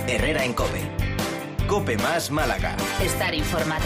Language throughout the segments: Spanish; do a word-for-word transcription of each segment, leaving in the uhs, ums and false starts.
Herrera en COPE. COPE más Málaga. Estar informado.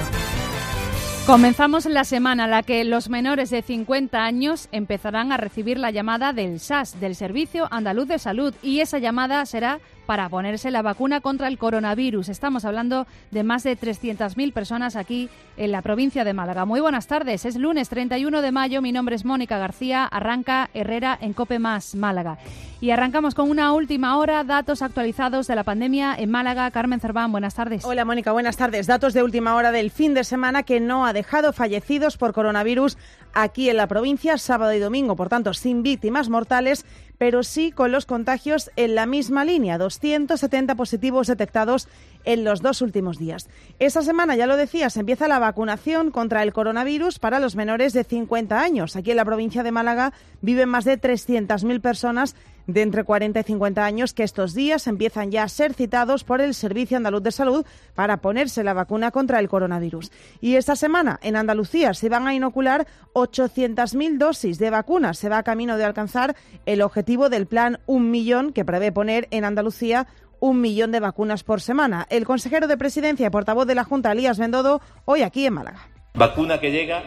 Comenzamos la semana en la que los menores de cincuenta años empezarán a recibir la llamada del S A S, del Servicio Andaluz de Salud, y esa llamada será para ponerse la vacuna contra el coronavirus. Estamos hablando de más de trescientas mil personas aquí en la provincia de Málaga. Muy buenas tardes, es lunes treinta y uno de mayo, mi nombre es Mónica García, arranca Herrera en COPE más Málaga. Y arrancamos con una última hora, datos actualizados de la pandemia en Málaga. Carmen Cerván, buenas tardes. Hola Mónica, buenas tardes. Datos de última hora del fin de semana que no ha dejado fallecidos por coronavirus aquí en la provincia, sábado y domingo, por tanto sin víctimas mortales, pero sí con los contagios en la misma línea, doscientos setenta positivos detectados en los dos últimos días. Esta semana, ya lo decías, empieza la vacunación contra el coronavirus para los menores de cincuenta años. Aquí en la provincia de Málaga viven más de trescientas mil personas de entre cuarenta y cincuenta años que estos días empiezan ya a ser citados por el Servicio Andaluz de Salud para ponerse la vacuna contra el coronavirus. Y esta semana en Andalucía se van a inocular ochocientas mil dosis de vacunas. Se va a camino de alcanzar el objetivo del plan Un Millón, que prevé poner en Andalucía un millón de vacunas por semana. El consejero de Presidencia y portavoz de la Junta, Elías Bendodo, hoy aquí en Málaga. Vacuna que llega,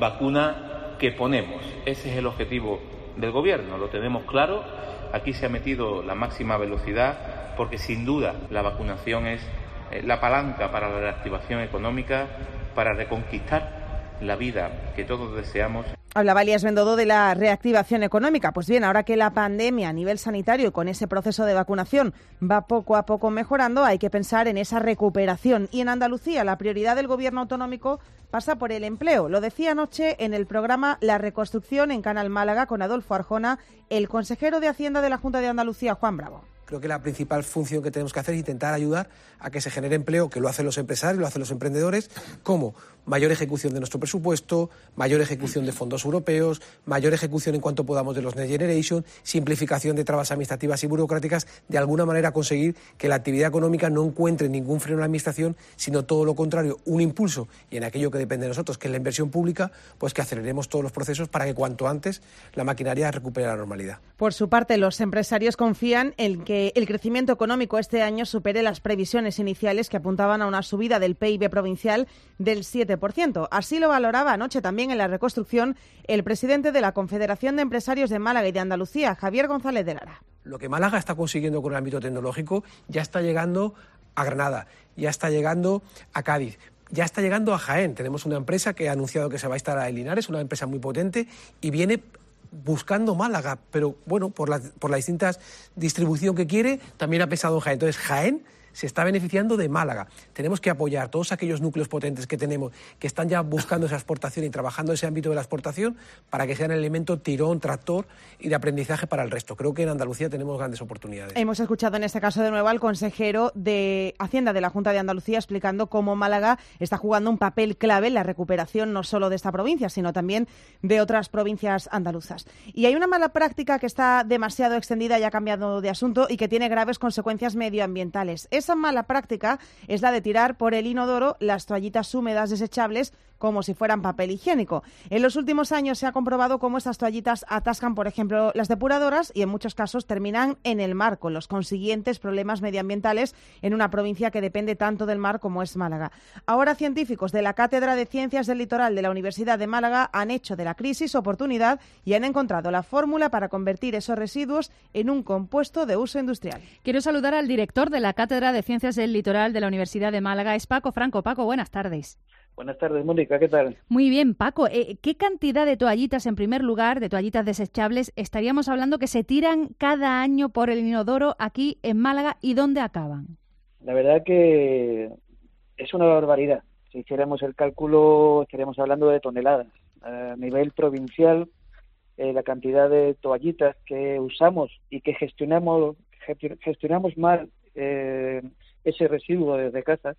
vacuna que ponemos. Ese es el objetivo del Gobierno, lo tenemos claro. Aquí se ha metido la máxima velocidad porque sin duda la vacunación es la palanca para la reactivación económica, para reconquistar la vida que todos deseamos. Hablaba Elías Bendodo de la reactivación económica. Pues bien, ahora que la pandemia a nivel sanitario y con ese proceso de vacunación va poco a poco mejorando, hay que pensar en esa recuperación. Y en Andalucía la prioridad del Gobierno autonómico pasa por el empleo. Lo decía anoche en el programa La Reconstrucción en Canal Málaga con Adolfo Arjona, el consejero de Hacienda de la Junta de Andalucía, Juan Bravo. Creo que la principal función que tenemos que hacer es intentar ayudar a que se genere empleo, que lo hacen los empresarios, lo hacen los emprendedores, como mayor ejecución de nuestro presupuesto, mayor ejecución de fondos europeos, mayor ejecución en cuanto podamos de los Next Generation, simplificación de trabas administrativas y burocráticas, de alguna manera conseguir que la actividad económica no encuentre ningún freno en la administración, sino todo lo contrario, un impulso, y en aquello que depende de nosotros, que es la inversión pública, pues que aceleremos todos los procesos para que cuanto antes la maquinaria recupere la normalidad. Por su parte, los empresarios confían en que el crecimiento económico este año supere las previsiones iniciales que apuntaban a una subida del P I B provincial del siete por ciento. Así lo valoraba anoche también en La Reconstrucción el presidente de la Confederación de Empresarios de Málaga y de Andalucía, Javier González de Lara. Lo que Málaga está consiguiendo con el ámbito tecnológico ya está llegando a Granada, ya está llegando a Cádiz. Ya está llegando a Jaén. Tenemos una empresa que ha anunciado que se va a instalar en Linares, una empresa muy potente, y viene buscando Málaga, pero bueno, por la, por la distinta distribución que quiere, también ha pensado en Jaén. Entonces, Jaén se está beneficiando de Málaga. Tenemos que apoyar todos aquellos núcleos potentes que tenemos, que están ya buscando esa exportación y trabajando en ese ámbito de la exportación para que sean el elemento tirón, tractor y de aprendizaje para el resto. Creo que en Andalucía tenemos grandes oportunidades. Hemos escuchado en este caso de nuevo al consejero de Hacienda de la Junta de Andalucía explicando cómo Málaga está jugando un papel clave en la recuperación no solo de esta provincia, sino también de otras provincias andaluzas. Y hay una mala práctica que está demasiado extendida y ha cambiado de asunto y que tiene graves consecuencias medioambientales. Esa mala práctica es la de tirar por el inodoro las toallitas húmedas desechables como si fueran papel higiénico. En los últimos años se ha comprobado cómo estas toallitas atascan, por ejemplo, las depuradoras y en muchos casos terminan en el mar, con los consiguientes problemas medioambientales en una provincia que depende tanto del mar como es Málaga. Ahora científicos de la Cátedra de Ciencias del Litoral de la Universidad de Málaga han hecho de la crisis oportunidad y han encontrado la fórmula para convertir esos residuos en un compuesto de uso industrial. Quiero saludar al director de la Cátedra de Ciencias del Litoral de la Universidad de Málaga, es Paco Franco. Paco, buenas tardes. Buenas tardes, Mónica, ¿qué tal? Muy bien, Paco. Eh, ¿Qué cantidad de toallitas, en primer lugar, de toallitas desechables, estaríamos hablando que se tiran cada año por el inodoro aquí en Málaga y dónde acaban? La verdad que es una barbaridad. Si hiciéramos el cálculo, estaríamos hablando de toneladas. A nivel provincial, eh, la cantidad de toallitas que usamos y que gestionamos gestionamos mal eh, ese residuo desde casa,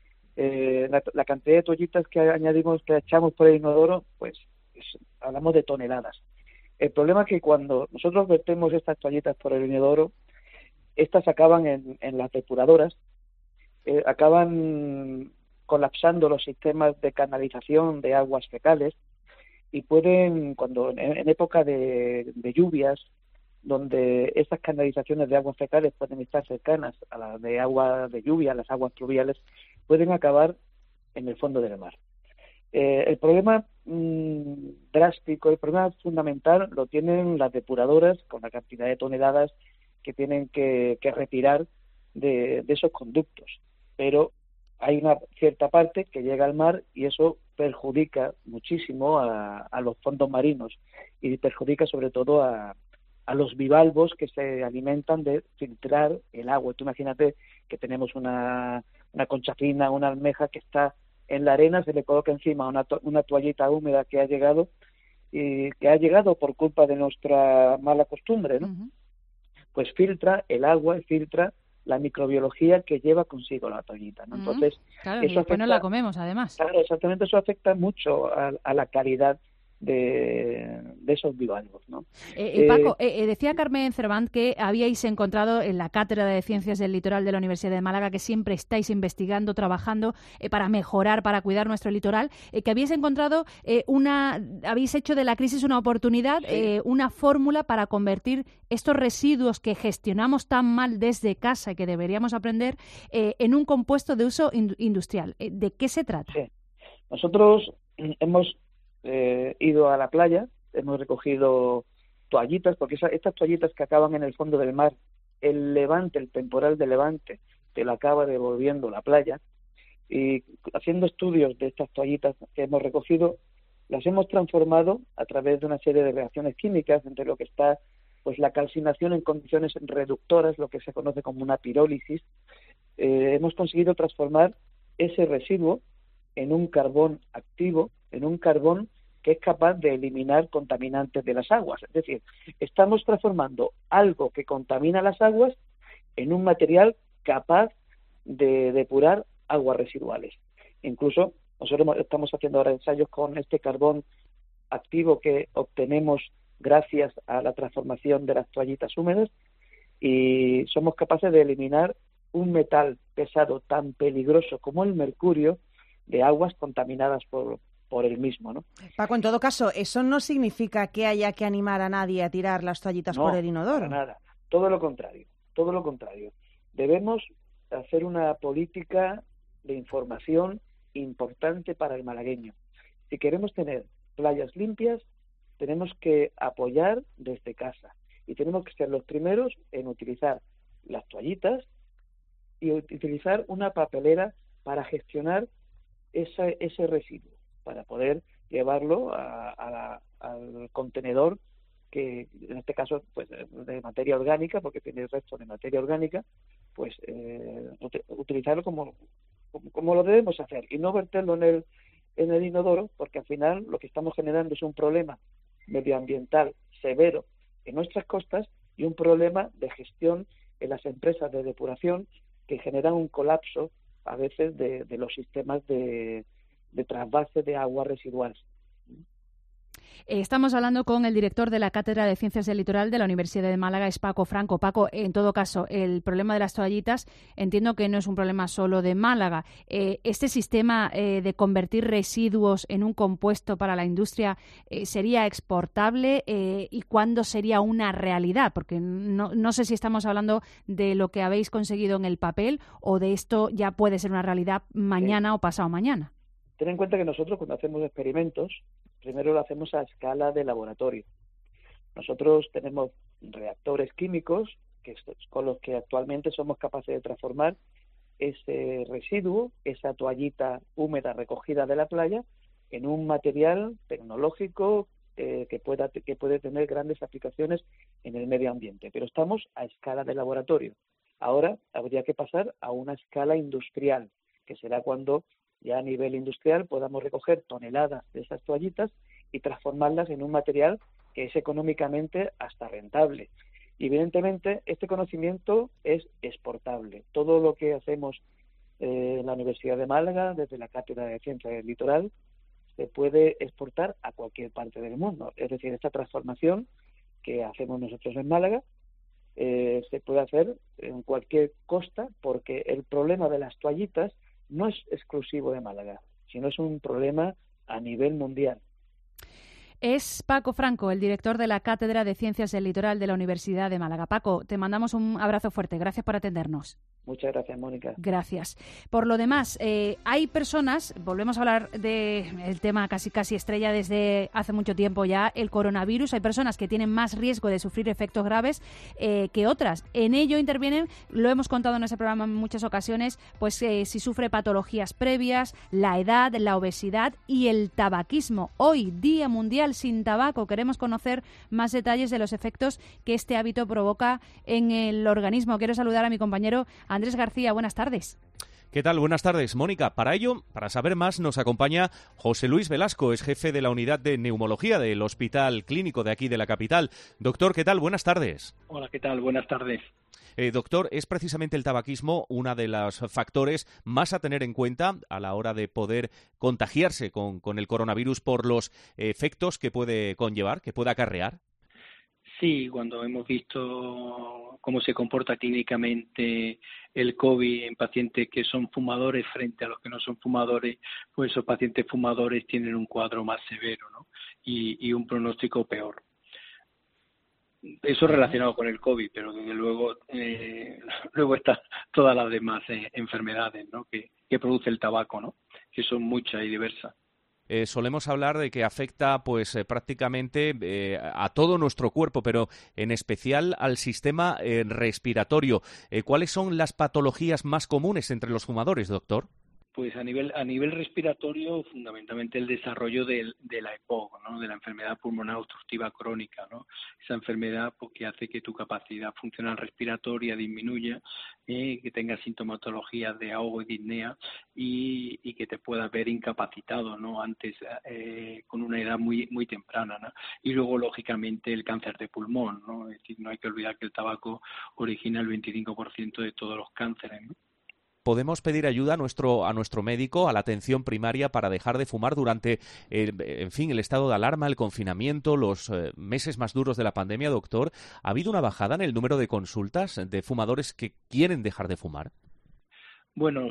Eh, la, la cantidad de toallitas que añadimos, que echamos por el inodoro, pues es, hablamos de toneladas. El problema es que cuando nosotros vertemos estas toallitas por el inodoro, estas acaban en, en las depuradoras, eh, acaban colapsando los sistemas de canalización de aguas fecales y pueden, cuando en, en época de, de lluvias, donde estas canalizaciones de aguas fecales pueden estar cercanas a las de agua de lluvia, las aguas pluviales, pueden acabar en el fondo del mar. Eh, el problema mmm, drástico, el problema fundamental lo tienen las depuradoras con la cantidad de toneladas que tienen que, que retirar de, de esos conductos. Pero hay una cierta parte que llega al mar y eso perjudica muchísimo a, a los fondos marinos y perjudica sobre todo a, a los bivalvos que se alimentan de filtrar el agua. Tú imagínate que tenemos una, una concha fina, una almeja que está en la arena, se le coloca encima una, to una toallita húmeda que ha llegado y que ha llegado por culpa de nuestra mala costumbre, ¿no? Uh-huh. Pues filtra el agua y filtra la microbiología que lleva consigo la toallita, ¿no? Entonces, mm, claro, eso y después afecta, no la comemos, además. Claro, exactamente, eso afecta mucho a, a la calidad de, de esos bivalvos, ¿no? Eh, eh, Paco, eh, decía Carmen Cervant que habíais encontrado en la Cátedra de Ciencias del Litoral de la Universidad de Málaga, que siempre estáis investigando, trabajando eh, para mejorar, para cuidar nuestro litoral, eh, que habéis encontrado eh, una, habéis hecho de la crisis una oportunidad, sí. eh, una fórmula para convertir estos residuos que gestionamos tan mal desde casa y que deberíamos aprender eh, en un compuesto de uso in industrial. Eh, ¿De qué se trata? Sí. Nosotros hemos Eh, ido a la playa, hemos recogido toallitas, porque esa, estas toallitas que acaban en el fondo del mar, el levante, el temporal de levante, te lo acaba devolviendo la playa, y haciendo estudios de estas toallitas que hemos recogido, las hemos transformado a través de una serie de reacciones químicas, entre lo que está pues la calcinación en condiciones reductoras, lo que se conoce como una pirólisis. Eh, hemos conseguido transformar ese residuo en un carbón activo, en un carbón que es capaz de eliminar contaminantes de las aguas. Es decir, estamos transformando algo que contamina las aguas en un material capaz de depurar aguas residuales. Incluso nosotros estamos haciendo ahora ensayos con este carbón activo que obtenemos gracias a la transformación de las toallitas húmedas y somos capaces de eliminar un metal pesado tan peligroso como el mercurio de aguas contaminadas por, por el mismo, ¿no? Paco, en todo caso, eso no significa que haya que animar a nadie a tirar las toallitas no, por el inodoro. No, para nada. Todo lo contrario, todo lo contrario. Debemos hacer una política de información importante para el malagueño. Si queremos tener playas limpias, tenemos que apoyar desde casa y tenemos que ser los primeros en utilizar las toallitas y utilizar una papelera para gestionar ese, ese residuo, para poder llevarlo a, a la, al contenedor que en este caso pues de materia orgánica, porque tiene el resto de materia orgánica, pues eh, utilizarlo como, como, como lo debemos hacer y no verterlo en el, en el inodoro, porque al final lo que estamos generando es un problema medioambiental severo en nuestras costas y un problema de gestión en las empresas de depuración que generan un colapso a veces de, de los sistemas de, de trasvase de aguas residuales. Estamos hablando con el director de la Cátedra de Ciencias del Litoral de la Universidad de Málaga, es Paco Franco. Paco, en todo caso, el problema de las toallitas entiendo que no es un problema solo de Málaga. Eh, ¿Este sistema eh, de convertir residuos en un compuesto para la industria eh, sería exportable eh, y cuándo sería una realidad? Porque no, no sé si estamos hablando de lo que habéis conseguido en el papel o de esto ya puede ser una realidad mañana sí. o pasado mañana. Ten en cuenta que nosotros cuando hacemos experimentos, primero lo hacemos a escala de laboratorio. Nosotros tenemos reactores químicos que con los que actualmente somos capaces de transformar ese residuo, esa toallita húmeda recogida de la playa, en un material tecnológico eh, que pueda que puede tener grandes aplicaciones en el medio ambiente. Pero estamos a escala de laboratorio. Ahora habría que pasar a una escala industrial, que será cuando ya a nivel industrial podamos recoger toneladas de esas toallitas y transformarlas en un material que es económicamente hasta rentable. Y evidentemente este conocimiento es exportable. Todo lo que hacemos eh, en la Universidad de Málaga, desde la Cátedra de Ciencias del Litoral, se puede exportar a cualquier parte del mundo. Es decir, esta transformación que hacemos nosotros en Málaga eh, se puede hacer en cualquier costa, porque el problema de las toallitas no es exclusivo de Málaga, sino es un problema a nivel mundial. Es Paco Franco, el director de la Cátedra de Ciencias del Litoral de la Universidad de Málaga. Paco, te mandamos un abrazo fuerte. Gracias por atendernos. Muchas gracias, Mónica. Gracias. Por lo demás, eh, hay personas, volvemos a hablar del tema casi casi estrella desde hace mucho tiempo ya, el coronavirus. Hay personas que tienen más riesgo de sufrir efectos graves eh, que otras. En ello intervienen, lo hemos contado en ese programa en muchas ocasiones, pues eh, si sufre patologías previas, la edad, la obesidad y el tabaquismo. Hoy, Día Mundial sin Tabaco, queremos conocer más detalles de los efectos que este hábito provoca en el organismo. Quiero saludar a mi compañero Andrés García. Buenas tardes. ¿Qué tal? Buenas tardes, Mónica. Para ello, para saber más, nos acompaña José Luis Velasco, es jefe de la unidad de neumología del Hospital Clínico de aquí de la capital. Doctor, ¿qué tal? Buenas tardes. Hola, ¿qué tal? Buenas tardes. Eh, doctor, ¿es precisamente el tabaquismo uno de los factores más a tener en cuenta a la hora de poder contagiarse con, con el coronavirus por los efectos que puede conllevar, que puede acarrear? Sí, cuando hemos visto cómo se comporta clínicamente el COVID en pacientes que son fumadores frente a los que no son fumadores, pues esos pacientes fumadores tienen un cuadro más severo, ¿no? y, y un pronóstico peor. Eso relacionado con el COVID, pero desde luego eh, luego están todas las demás eh, enfermedades, ¿no? que, que produce el tabaco, ¿no? que son muchas y diversas. Eh, solemos hablar de que afecta pues eh, prácticamente eh, a todo nuestro cuerpo, pero en especial al sistema eh, respiratorio. Eh, ¿Cuáles son las patologías más comunes entre los fumadores, doctor? Pues a nivel a nivel respiratorio, fundamentalmente el desarrollo de, de la EPOC, ¿no? de la enfermedad pulmonar obstructiva crónica, ¿no? Esa enfermedad pues, que hace que tu capacidad funcional respiratoria disminuya, eh, que tengas sintomatologías de ahogo y disnea y, y que te puedas ver incapacitado, ¿no? Antes eh, con una edad muy muy temprana, ¿no? Y luego lógicamente el cáncer de pulmón, ¿no? Es decir, no hay que olvidar que el tabaco origina el veinticinco por ciento de todos los cánceres, ¿no? ¿Podemos pedir ayuda a nuestro a nuestro médico, a la atención primaria, para dejar de fumar durante, eh, en fin, el estado de alarma, el confinamiento, los eh, meses más duros de la pandemia, doctor? ¿Ha habido una bajada en el número de consultas de fumadores que quieren dejar de fumar? Bueno,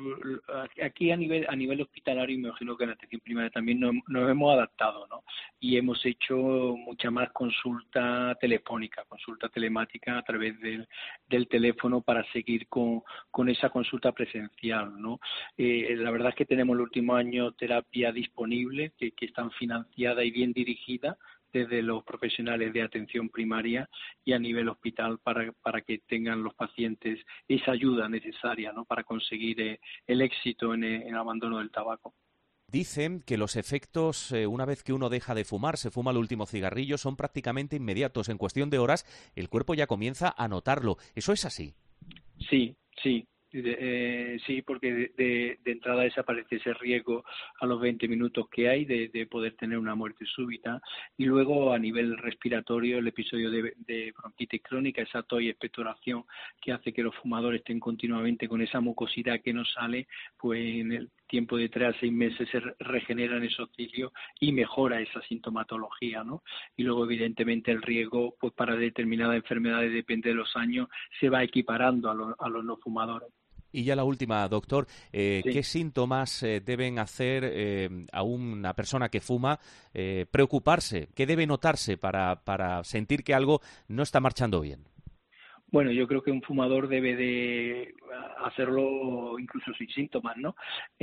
aquí a nivel a nivel hospitalario, me imagino que en la atención primaria también nos, nos hemos adaptado, ¿no? Y hemos hecho mucha más consulta telefónica, consulta telemática a través del, del teléfono para seguir con, con esa consulta presencial, ¿no? Eh, la verdad es que tenemos en los últimos años terapia disponible, que, que están financiada y bien dirigida desde los profesionales de atención primaria y a nivel hospital para, para que tengan los pacientes esa ayuda necesaria, ¿no? para conseguir eh, el éxito en el, en el abandono del tabaco. Dicen que los efectos, eh, una vez que uno deja de fumar, se fuma el último cigarrillo, son prácticamente inmediatos. En cuestión de horas, el cuerpo ya comienza a notarlo. ¿Eso es así? Sí, sí. De, eh, sí, porque de, de, de entrada desaparece ese riesgo a los veinte minutos que hay de, de poder tener una muerte súbita, y luego a nivel respiratorio el episodio de, de bronquitis crónica, esa tos y expectoración que hace que los fumadores estén continuamente con esa mucosidad que no sale, pues en el tiempo de tres a seis meses se regeneran esos cilios y mejora esa sintomatología, ¿no? Y luego evidentemente el riesgo pues para determinadas enfermedades, depende de los años, se va equiparando a, lo, a los no fumadores. Y ya la última, doctor, eh, sí. ¿qué síntomas eh, deben hacer eh, a una persona que fuma eh, preocuparse? ¿Qué debe notarse para, para sentir que algo no está marchando bien? Bueno, yo creo que un fumador debe de hacerlo incluso sin síntomas, ¿no?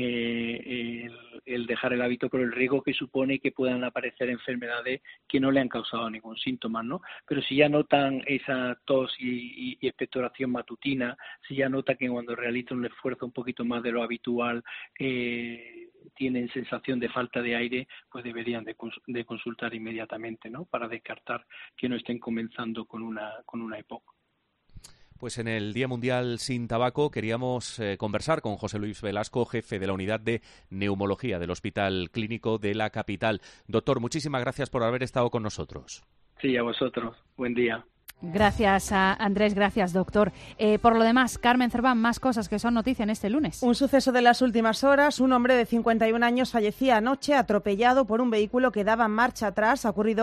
Eh, el, el dejar el hábito por el riesgo que supone que puedan aparecer enfermedades que no le han causado ningún síntoma, ¿no? Pero si ya notan esa tos y, y, y expectoración matutina, si ya nota que cuando realizan un esfuerzo un poquito más de lo habitual eh, tienen sensación de falta de aire, pues deberían de, cons- de consultar inmediatamente, ¿no? Para descartar que no estén comenzando con una con una EPOC. Pues en el Día Mundial sin Tabaco queríamos eh, conversar con José Luis Velasco, jefe de la unidad de neumología del Hospital Clínico de la capital. Doctor, muchísimas gracias por haber estado con nosotros. Sí, a vosotros. Buen día. Gracias, a Andrés. Gracias, doctor. Eh, por lo demás, Carmen Cerván, más cosas que son noticia en este lunes. Un suceso de las últimas horas. Un hombre de cincuenta y un años fallecía anoche atropellado por un vehículo que daba marcha atrás. Ha ocurrido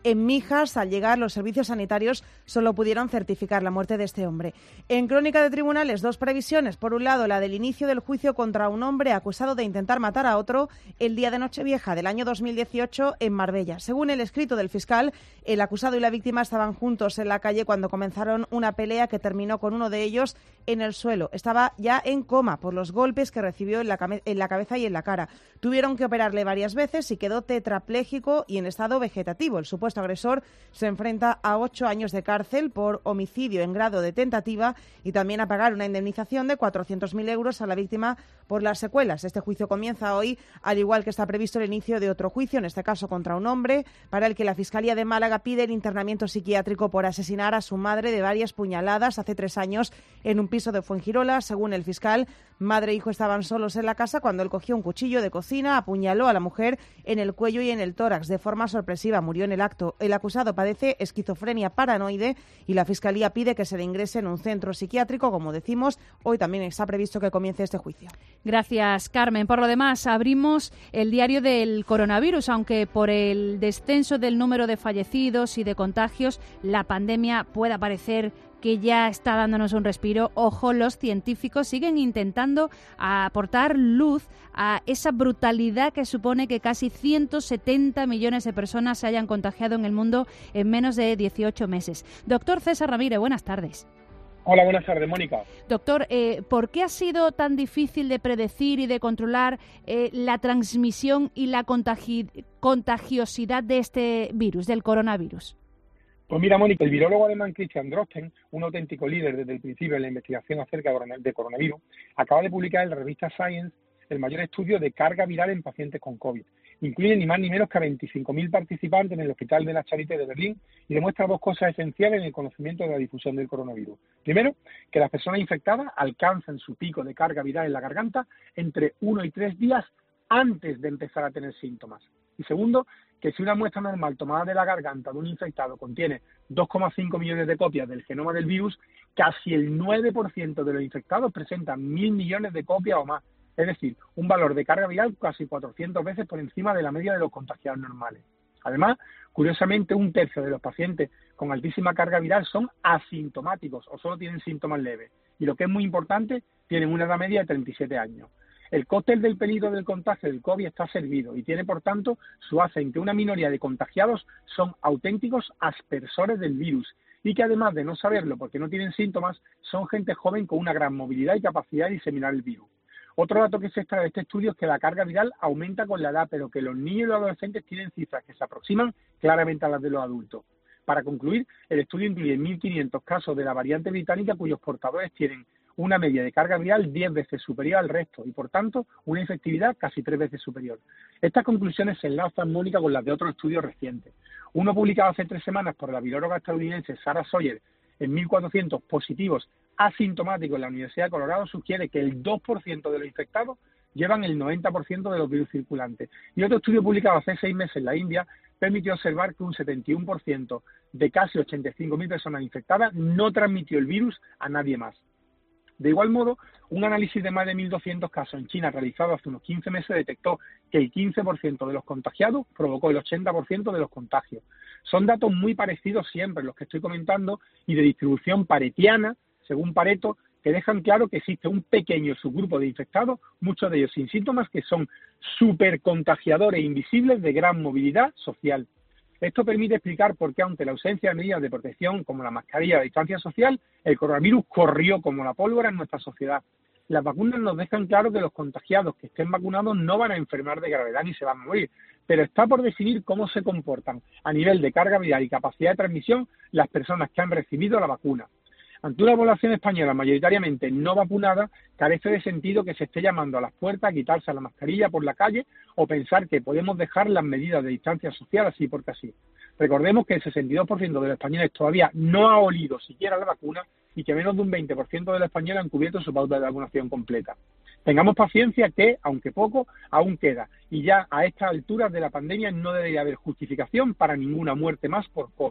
En Mijas, al llegar, los servicios sanitarios solo pudieron certificar la muerte de este hombre. En Crónica de Tribunales, dos previsiones. Por un lado, la del inicio del juicio contra un hombre acusado de intentar matar a otro el día de Nochevieja del año dos mil dieciocho en Marbella. Según el escrito del fiscal, el acusado y la víctima estaban juntos en la calle cuando comenzaron una pelea que terminó con uno de ellos en el suelo. Estaba ya en coma por los golpes que recibió en la, en la cabeza y en la cara. Tuvieron que operarle varias veces y quedó tetrapléjico y en estado vegetativo. El supuesto agresor se enfrenta a ocho años de cárcel por homicidio en grado de tentativa y también a pagar una indemnización de cuatrocientos mil euros a la víctima por las secuelas. Este juicio comienza hoy, al igual que está previsto el inicio de otro juicio, en este caso contra un hombre, para el que la Fiscalía de Málaga pide el internamiento psiquiátrico por asesinar a su madre de varias puñaladas hace tres años en un piso de Fuengirola. Según el fiscal, madre e hijo estaban solos en la casa cuando él cogió un cuchillo de cocina, apuñaló a la mujer en el cuello y en el tórax. De forma sorpresiva murió en el acto. El acusado padece esquizofrenia paranoide y la Fiscalía pide que se le ingrese en un centro psiquiátrico. Como decimos, hoy también está previsto que comience este juicio. Gracias, Carmen. Por lo demás, abrimos el diario del coronavirus, aunque por el descenso del número de fallecidos y de contagios, la pandemia pueda parecer que ya está dándonos un respiro. Ojo, los científicos siguen intentando aportar luz a esa brutalidad que supone que casi ciento setenta millones de personas se hayan contagiado en el mundo en menos de dieciocho meses. Doctor César Ramírez, buenas tardes. Hola, buenas tardes, Mónica. Doctor, eh, ¿por qué ha sido tan difícil de predecir y de controlar eh, la transmisión y la contagi- contagiosidad de este virus, del coronavirus? Pues mira, Mónica, el virólogo alemán Christian Drosten, un auténtico líder desde el principio en la investigación acerca de coronavirus, acaba de publicar en la revista Science el mayor estudio de carga viral en pacientes con COVID. Incluye ni más ni menos que a veinticinco mil participantes en el Hospital de la Charité de Berlín y demuestra dos cosas esenciales en el conocimiento de la difusión del coronavirus. Primero, que las personas infectadas alcanzan su pico de carga viral en la garganta entre uno y tres días antes de empezar a tener síntomas. Y segundo, que si una muestra normal tomada de la garganta de un infectado contiene dos coma cinco millones de copias del genoma del virus, casi el nueve por ciento de los infectados presentan mil millones de copias o más. Es decir, un valor de carga viral casi cuatrocientas veces por encima de la media de los contagiados normales. Además, curiosamente, un tercio de los pacientes con altísima carga viral son asintomáticos o solo tienen síntomas leves. Y lo que es muy importante, tienen una edad media de treinta y siete años. El cóctel del peligro del contagio del COVID está servido y tiene, por tanto, su base en que una minoría de contagiados son auténticos aspersores del virus y que, además de no saberlo porque no tienen síntomas, son gente joven con una gran movilidad y capacidad de diseminar el virus. Otro dato que se extrae de este estudio es que la carga viral aumenta con la edad, pero que los niños y los adolescentes tienen cifras que se aproximan claramente a las de los adultos. Para concluir, el estudio incluye mil quinientos casos de la variante británica cuyos portadores tienen una media de carga viral diez veces superior al resto y, por tanto, una efectividad casi tres veces superior. Estas conclusiones se enlazan, Mónica, con las de otros estudios recientes. Uno publicado hace tres semanas por la viróloga estadounidense Sarah Sawyer en mil cuatrocientos positivos asintomáticos en la Universidad de Colorado sugiere que el dos por ciento de los infectados llevan el noventa por ciento de los virus circulantes. Y otro estudio publicado hace seis meses en la India permitió observar que un setenta y uno por ciento de casi ochenta y cinco mil personas infectadas no transmitió el virus a nadie más. De igual modo, un análisis de más de mil doscientos casos en China realizado hace unos quince meses detectó que el quince por ciento de los contagiados provocó el ochenta por ciento de los contagios. Son datos muy parecidos siempre los que estoy comentando y de distribución paretiana, según Pareto, que dejan claro que existe un pequeño subgrupo de infectados, muchos de ellos sin síntomas, que son supercontagiadores invisibles de gran movilidad social. Esto permite explicar por qué, ante la ausencia de medidas de protección como la mascarilla o la distancia social, el coronavirus corrió como la pólvora en nuestra sociedad. Las vacunas nos dejan claro que los contagiados que estén vacunados no van a enfermar de gravedad ni se van a morir, pero está por definir cómo se comportan a nivel de carga viral y capacidad de transmisión las personas que han recibido la vacuna. Ante una población española mayoritariamente no vacunada, carece de sentido que se esté llamando a las puertas a quitarse la mascarilla por la calle o pensar que podemos dejar las medidas de distancia social así porque así. Recordemos que el sesenta y dos por ciento de los españoles todavía no ha olido siquiera la vacuna y que menos de un veinte por ciento de los españoles han cubierto su pauta de vacunación completa. Tengamos paciencia que, aunque poco, aún queda. Y ya a estas alturas de la pandemia no debería haber justificación para ninguna muerte más por COVID.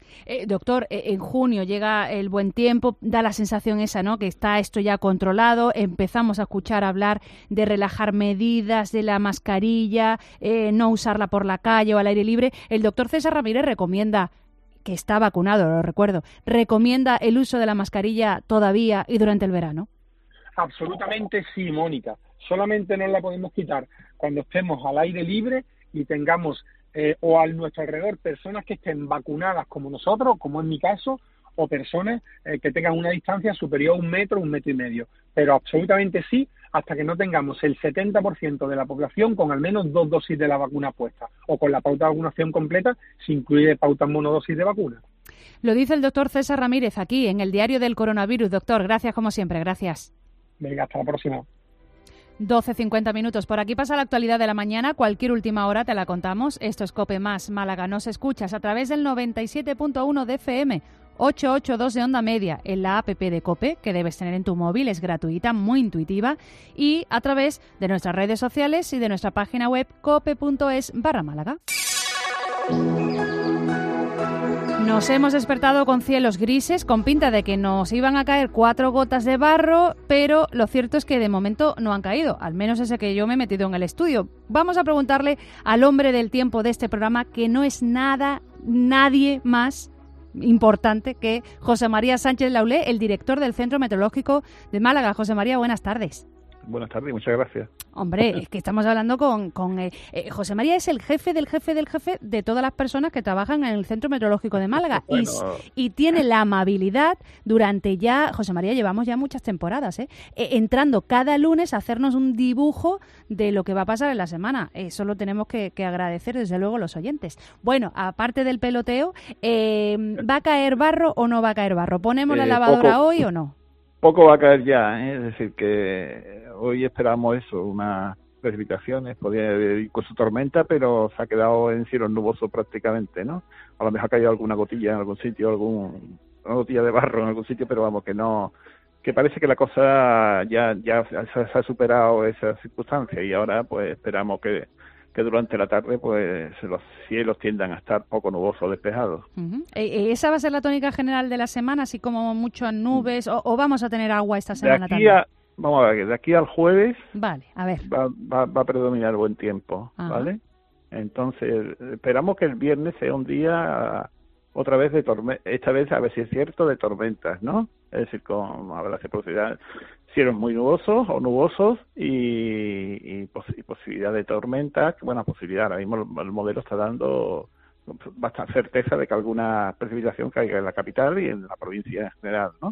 Eh, doctor, eh, en junio llega el buen tiempo, da la sensación esa, ¿no?, que está esto ya controlado, empezamos a escuchar hablar de relajar medidas, de la mascarilla, eh, no usarla por la calle o al aire libre. El doctor César Ramírez recomienda, que está vacunado, lo recuerdo, recomienda el uso de la mascarilla todavía y durante el verano. Absolutamente sí, Mónica. Solamente nos la podemos quitar cuando estemos al aire libre y tengamos Eh, o a nuestro alrededor personas que estén vacunadas como nosotros, como en mi caso, o personas eh, que tengan una distancia superior a un metro, un metro y medio. Pero absolutamente sí, hasta que no tengamos el setenta por ciento de la población con al menos dos dosis de la vacuna puesta, o con la pauta de vacunación completa, si incluye pauta monodosis de vacuna. Lo dice el doctor César Ramírez aquí, en el Diario del Coronavirus. Doctor, gracias como siempre, gracias. Venga, hasta la próxima. doce cincuenta minutos. Por aquí pasa la actualidad de la mañana. Cualquier última hora te la contamos. Esto es COPE Más Málaga. Nos escuchas a través del noventa y siete punto uno de F M, ochocientos ochenta y dos de onda media, en la app de COPE, que debes tener en tu móvil. Es gratuita, muy intuitiva. Y a través de nuestras redes sociales y de nuestra página web cope.es barra Málaga. Nos hemos despertado con cielos grises, con pinta de que nos iban a caer cuatro gotas de barro, pero lo cierto es que de momento no han caído, al menos ese que yo me he metido en el estudio. Vamos a preguntarle al hombre del tiempo de este programa, que no es nada, nadie más importante que José María Sánchez Laulé, el director del Centro Meteorológico de Málaga. José María, buenas tardes. Buenas tardes, muchas gracias. Hombre, es que estamos hablando con... con eh, eh, José María es el jefe del jefe del jefe de todas las personas que trabajan en el Centro Meteorológico de Málaga. Bueno. y, y tiene la amabilidad durante ya... José María, llevamos ya muchas temporadas, ¿eh? Eh, entrando cada lunes a hacernos un dibujo de lo que va a pasar en la semana. Eso lo tenemos que, que agradecer, desde luego, los oyentes. Bueno, aparte del peloteo, eh, ¿va a caer barro o no va a caer barro? ¿Ponemos eh, la lavadora poco, hoy o no? Poco va a caer ya, ¿eh? Es decir, que hoy esperamos eso, unas precipitaciones, podría haber incluso tormenta, pero se ha quedado en cielo nuboso prácticamente, ¿no? A lo mejor ha caído alguna gotilla en algún sitio, algún, una gotilla de barro en algún sitio, pero vamos, que no, que parece que la cosa ya, ya se, se ha superado esa circunstancia y ahora pues esperamos que que durante la tarde pues los cielos tiendan a estar poco nubosos, despejados. Uh-huh. ¿Esa va a ser la tónica general de la semana, así como muchas nubes, o, o vamos a tener agua esta semana también? A, vamos a ver, de aquí al jueves vale, a ver. Va, va, va a predominar el buen tiempo, Ajá. ¿vale? Entonces, esperamos que el viernes sea un día otra vez de tormenta, esta vez a ver si es cierto, de tormentas, ¿no? Es decir, con habrá posibilidad, cielos muy nubosos o nubosos y, y, pos, y posibilidad de tormentas. Buena posibilidad, ahora mismo el, el modelo está dando bastante certeza de que alguna precipitación caiga en la capital y en la provincia en general, ¿no?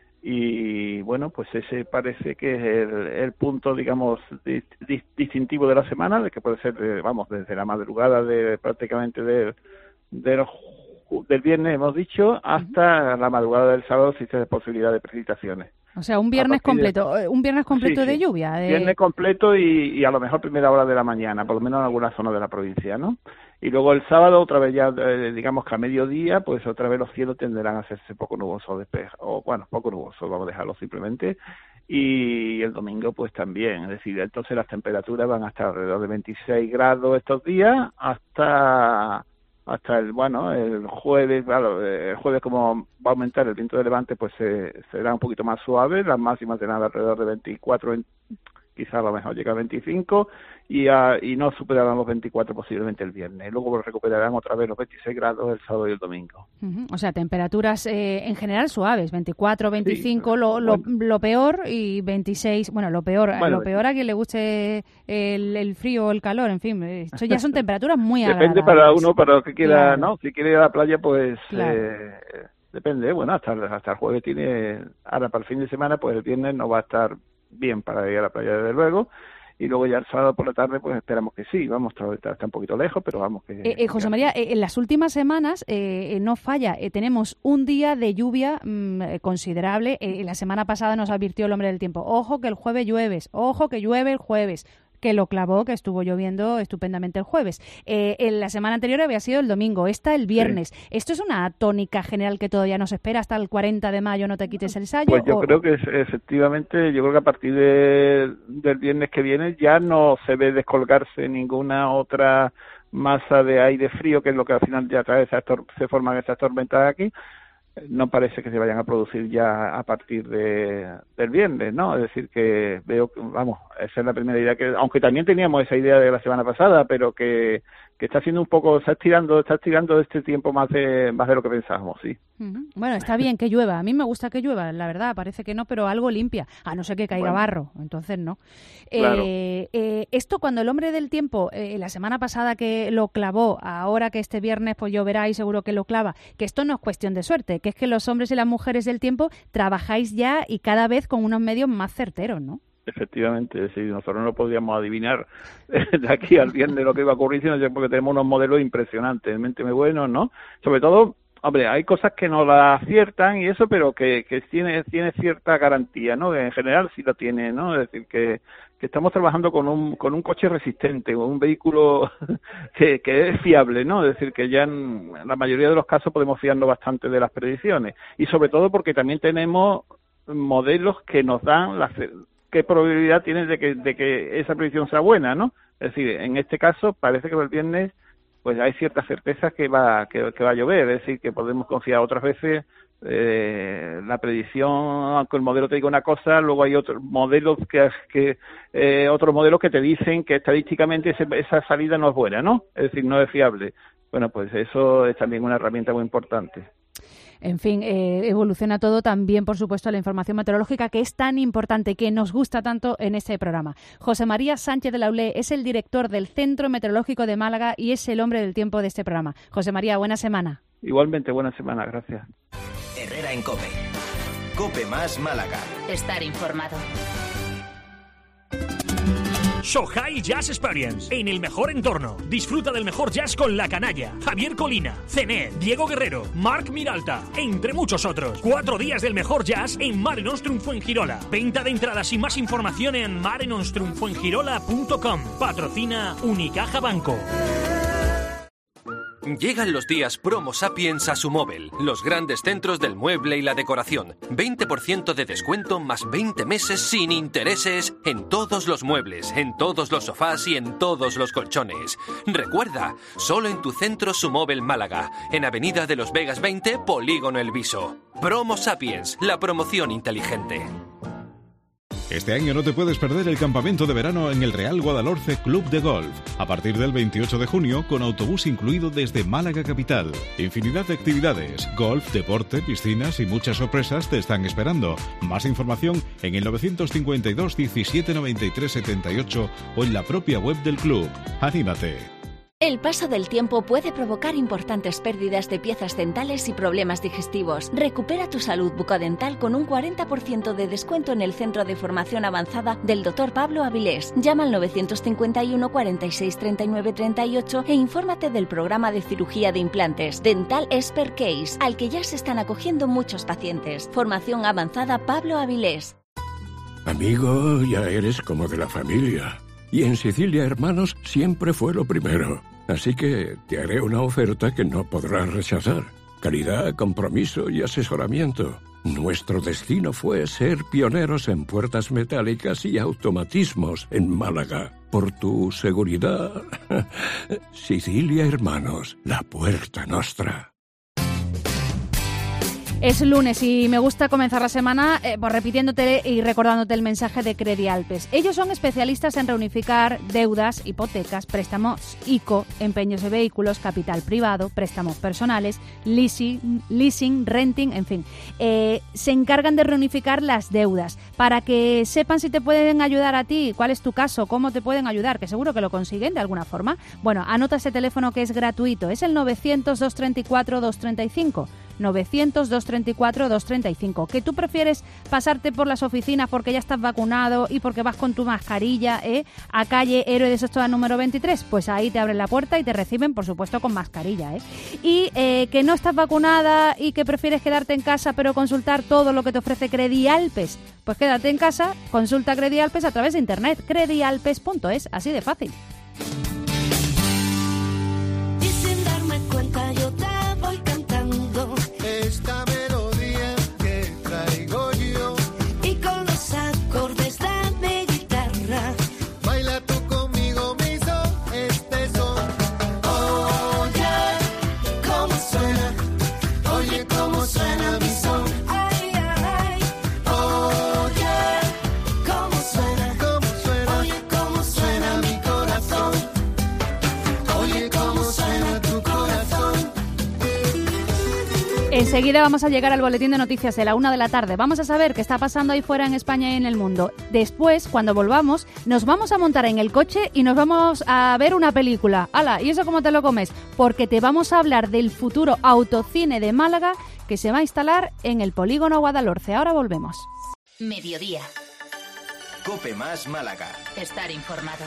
Y bueno, pues ese parece que es el, el punto, digamos, di, di, distintivo de la semana, de que puede ser, de, vamos, desde la madrugada de prácticamente de, de los del viernes, hemos dicho, hasta uh-huh. la madrugada del sábado si existe posibilidad de precipitaciones. O sea, un viernes completo, de... un viernes completo sí, de sí. lluvia. De... Viernes completo y, y a lo mejor primera hora de la mañana, por lo menos en alguna zona de la provincia, ¿no? Y luego el sábado, otra vez ya, eh, digamos que a mediodía, pues otra vez los cielos tenderán a hacerse poco nubosos, despeja, o bueno, poco nubosos, vamos a dejarlo simplemente. Y el domingo, pues también, es decir, entonces las temperaturas van a estar alrededor de veintiséis grados estos días hasta... hasta el bueno el jueves, claro, el jueves como va a aumentar el viento de levante, pues eh, será un poquito más suave, las máximas serán alrededor de veinticuatro, quizás a lo mejor llega a veinticinco y, a, y no superarán los veinticuatro posiblemente el viernes, luego recuperarán otra vez los veintiséis grados el sábado y el domingo. Uh-huh. O sea, temperaturas eh, en general suaves, veinticuatro, veinticinco, sí, lo, lo, bueno. lo peor, y veintiséis, bueno, lo peor, bueno, lo peor a quien le guste el, el frío o el calor, en fin, esto ya son temperaturas muy agradables. Depende para uno, para lo que quiera, claro. ¿no? Si quiere ir a la playa, pues claro. eh, depende, bueno, hasta, hasta el jueves tiene, ahora para el fin de semana, pues el viernes no va a estar bien para ir a la playa, desde luego, y luego ya el sábado por la tarde pues esperamos que sí, vamos, está, está un poquito lejos, pero vamos que... Eh, eh, José María, eh, en las últimas semanas eh, no falla, eh, tenemos un día de lluvia mmm, considerable, eh, la semana pasada nos advirtió el hombre del tiempo, ojo que el jueves llueves, ojo que llueve el jueves, que lo clavó, que estuvo lloviendo estupendamente el jueves. Eh, en la semana anterior había sido el domingo, esta el viernes. Sí. ¿Esto es una tónica general que todavía nos espera hasta el cuarenta de mayo, no te quites el sayo? Pues yo o... creo que efectivamente, yo creo que a partir de, del viernes que viene ya no se ve descolgarse ninguna otra masa de aire frío, que es lo que al final ya trae esas tor- se forman esas tormentas aquí, no parece que se vayan a producir ya a partir de, del viernes, ¿no? Es decir, que veo, vamos, esa es la primera idea, que aunque también teníamos esa idea de la semana pasada, pero que, que está siendo un poco, está estirando, está estirando este tiempo más de, más de lo que pensábamos, sí. Uh-huh. Bueno, está bien que llueva, a mí me gusta que llueva, la verdad, parece que no, pero algo limpia, a no ser que caiga bueno. barro, entonces no. Claro. Eh, eh, esto cuando el hombre del tiempo, eh, la semana pasada que lo clavó, ahora que este viernes pues lloverá y seguro que lo clava, que esto no es cuestión de suerte, que es que los hombres y las mujeres del tiempo trabajáis ya y cada vez con unos medios más certeros, ¿no? Efectivamente, sí, nosotros no podíamos adivinar de aquí al viernes lo que iba a ocurrir, sino porque tenemos unos modelos impresionantes, mente muy buenos, ¿no? Sobre todo, hombre, hay cosas que no las aciertan y eso, pero que, que tiene, tiene cierta garantía, ¿no? En general sí lo tiene, ¿no? Es decir, que, que estamos trabajando con un, con un coche resistente, con un vehículo que, que es fiable, ¿no? Es decir, que ya en la mayoría de los casos podemos fiarnos bastante de las predicciones. Y sobre todo porque también tenemos modelos que nos dan la qué probabilidad tiene de que, de que esa predicción sea buena, ¿no? Es decir, en este caso parece que el viernes pues hay ciertas certezas que va que, que va a llover, es decir, que podemos confiar. Otras veces eh, la predicción, aunque el modelo te diga una cosa, luego hay otros modelos que, que eh, otros modelos que te dicen que estadísticamente ese, esa salida no es buena, ¿no? Es decir, no es fiable. Bueno, pues eso es también una herramienta muy importante. En fin, eh, evoluciona todo también, por supuesto, la información meteorológica, que es tan importante, que nos gusta tanto en este programa. José María Sánchez de la Ulé es el director del Centro Meteorológico de Málaga y es el hombre del tiempo de este programa. José María, buena semana. Igualmente, buena semana, gracias. Herrera en COPE. COPE más Málaga. Estar informado. Sohai Jazz Experience, en el mejor entorno. Disfruta del mejor jazz con La Canalla, Javier Colina, Cené, Diego Guerrero, Marc Miralta, entre muchos otros. Cuatro días del mejor jazz en Mare Nostrum Fuengirola. Venta de entradas y más información en mare nostrum fuengirola punto com. Patrocina Unicaja Banco. Llegan los días Promo Sapiens a su móvil, los grandes centros del mueble y la decoración. veinte por ciento de descuento más veinte meses sin intereses en todos los muebles, en todos los sofás y en todos los colchones. Recuerda, solo en tu centro Sumóvel Málaga, en Avenida de los Vegas veinte, Polígono El Viso. Promo Sapiens, la promoción inteligente. Este año no te puedes perder el campamento de verano en el Real Guadalhorce Club de Golf, a partir del veintiocho de junio, con autobús incluido desde Málaga capital. Infinidad de actividades, golf, deporte, piscinas y muchas sorpresas te están esperando. Más información en el novecientos cincuenta y dos diecisiete noventa y tres setenta y ocho o en la propia web del club. ¡Anímate! El paso del tiempo puede provocar importantes pérdidas de piezas dentales y problemas digestivos. Recupera tu salud bucodental con un cuarenta por ciento de descuento en el Centro de Formación Avanzada del doctor Pablo Avilés. Llama al novecientos cincuenta y uno cuarenta y seis treinta y nueve treinta y ocho e infórmate del programa de cirugía de implantes Dental Expert Case, al que ya se están acogiendo muchos pacientes. Formación Avanzada Pablo Avilés. Amigo, ya eres como de la familia. Y en Sicilia Hermanos siempre fue lo primero. Así que te haré una oferta que no podrás rechazar. Calidad, compromiso y asesoramiento. Nuestro destino fue ser pioneros en puertas metálicas y automatismos en Málaga. Por tu seguridad, Sicilia Hermanos, la puerta nostra. Es lunes y me gusta comenzar la semana eh, pues repitiéndote y recordándote el mensaje de Credialpes. Ellos son especialistas en reunificar deudas, hipotecas, préstamos I C O, empeños de vehículos, capital privado, préstamos personales, leasing, leasing renting, en fin. Eh, se encargan de reunificar las deudas para que sepan si te pueden ayudar a ti, cuál es tu caso, cómo te pueden ayudar, que seguro que lo consiguen de alguna forma. Bueno, anota ese teléfono que es gratuito, es el novecientos dos treinta y cuatro dos treinta y cinco. novecientos dos treinta y cuatro dos treinta y cinco. ¿Que tú prefieres pasarte por las oficinas porque ya estás vacunado y porque vas con tu mascarilla eh, a calle Héroe de Sexto número veintitrés? Pues ahí te abren la puerta y te reciben, por supuesto, con mascarilla. ¿eh? Y eh, que no estás vacunada y que prefieres quedarte en casa pero consultar todo lo que te ofrece Credialpes. Pues quédate en casa, consulta Credialpes a través de internet, credialpes punto es, así de fácil. Y sin darme cuenta yo te voy cantando esta melodía que traigo yo, y con los acordes de mi guitarra baila tú conmigo mi son, este son. Enseguida vamos a llegar al boletín de noticias de la una de la tarde. Vamos a saber qué está pasando ahí fuera en España y en el mundo. Después, cuando volvamos, nos vamos a montar en el coche y nos vamos a ver una película. ¡Hala! ¿Y eso cómo te lo comes? Porque te vamos a hablar del futuro autocine de Málaga que se va a instalar en el Polígono Guadalhorce. Ahora volvemos. Mediodía. Cope más Málaga. Estar informado.